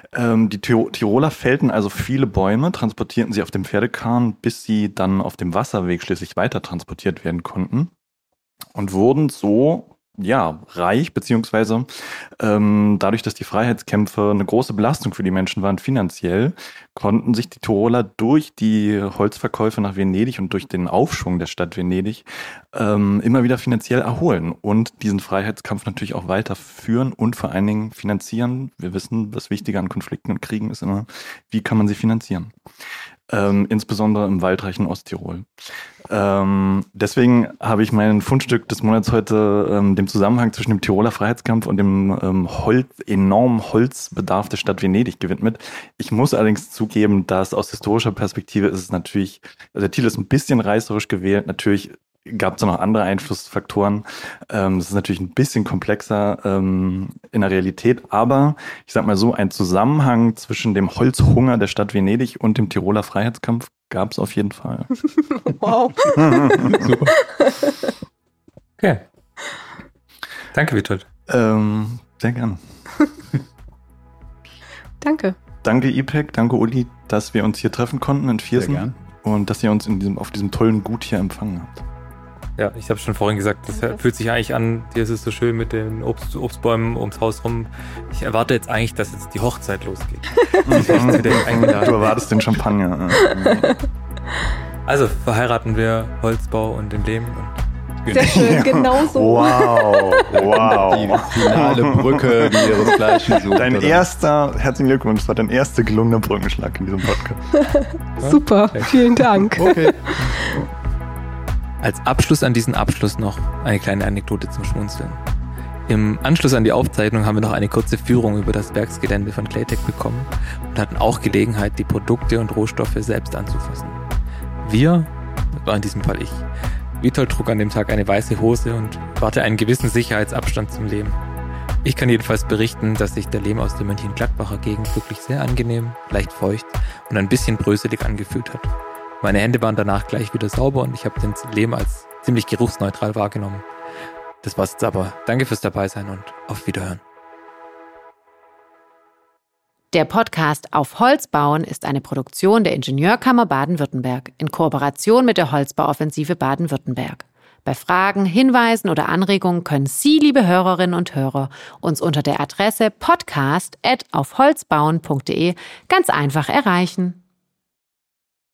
Die Tiroler fällten also viele Bäume, transportierten sie auf dem Pferdekarren, bis sie dann auf dem Wasserweg schließlich weiter transportiert werden konnten und wurden so reich, beziehungsweise dadurch, dass die Freiheitskämpfe eine große Belastung für die Menschen waren finanziell, konnten sich die Tiroler durch die Holzverkäufe nach Venedig und durch den Aufschwung der Stadt Venedig immer wieder finanziell erholen und diesen Freiheitskampf natürlich auch weiterführen und vor allen Dingen finanzieren. Wir wissen, das Wichtige an Konflikten und Kriegen ist immer, wie kann man sie finanzieren? Insbesondere im waldreichen Osttirol. Deswegen habe ich mein Fundstück des Monats heute dem Zusammenhang zwischen dem Tiroler Freiheitskampf und dem enormen Holzbedarf der Stadt Venedig gewidmet. Ich muss allerdings zugeben, dass aus historischer Perspektive ist es natürlich, also der Titel ist ein bisschen reißerisch gewählt, natürlich gab es noch andere Einflussfaktoren. Das ist natürlich ein bisschen komplexer in der Realität, aber ich sag mal so, ein Zusammenhang zwischen dem Holzhunger der Stadt Venedig und dem Tiroler Freiheitskampf gab es auf jeden Fall. Wow. Super. Okay. Danke, Witold. Sehr gern. Danke. Danke, IPEC, danke, Uli, dass wir uns hier treffen konnten in Viersen. Sehr gern. Und dass ihr uns auf diesem tollen Gut hier empfangen habt. Ja, ich habe schon vorhin gesagt, das fühlt sich eigentlich an, hier ist es so schön mit den Obstbäumen ums Haus rum. Ich erwarte jetzt eigentlich, dass jetzt die Hochzeit losgeht. Du erwartest den Champagner. Also verheiraten wir Holzbau und den Lehm. Sehr schön, genau so. Wow. Die finale Brücke, die ihresgleichen sucht. Herzlichen Glückwunsch, das war dein erster gelungener Brückenschlag in diesem Podcast. Super, vielen Dank. Okay. Als Abschluss an diesen Abschluss noch eine kleine Anekdote zum Schmunzeln. Im Anschluss an die Aufzeichnung haben wir noch eine kurze Führung über das Werksgelände von Claytech bekommen und hatten auch Gelegenheit, die Produkte und Rohstoffe selbst anzufassen. Wir, das war in diesem Fall ich, Witold trug an dem Tag eine weiße Hose und wahrte einen gewissen Sicherheitsabstand zum Lehm. Ich kann jedenfalls berichten, dass sich der Lehm aus der Mönchengladbacher Gegend wirklich sehr angenehm, leicht feucht und ein bisschen bröselig angefühlt hat. Meine Hände waren danach gleich wieder sauber und ich habe den Lehm als ziemlich geruchsneutral wahrgenommen. Das war's jetzt aber. Danke fürs Dabeisein und auf Wiederhören. Der Podcast Auf Holz bauen ist eine Produktion der Ingenieurkammer Baden-Württemberg in Kooperation mit der Holzbauoffensive Baden-Württemberg. Bei Fragen, Hinweisen oder Anregungen können Sie, liebe Hörerinnen und Hörer, uns unter der Adresse podcast@aufholzbauen.de ganz einfach erreichen.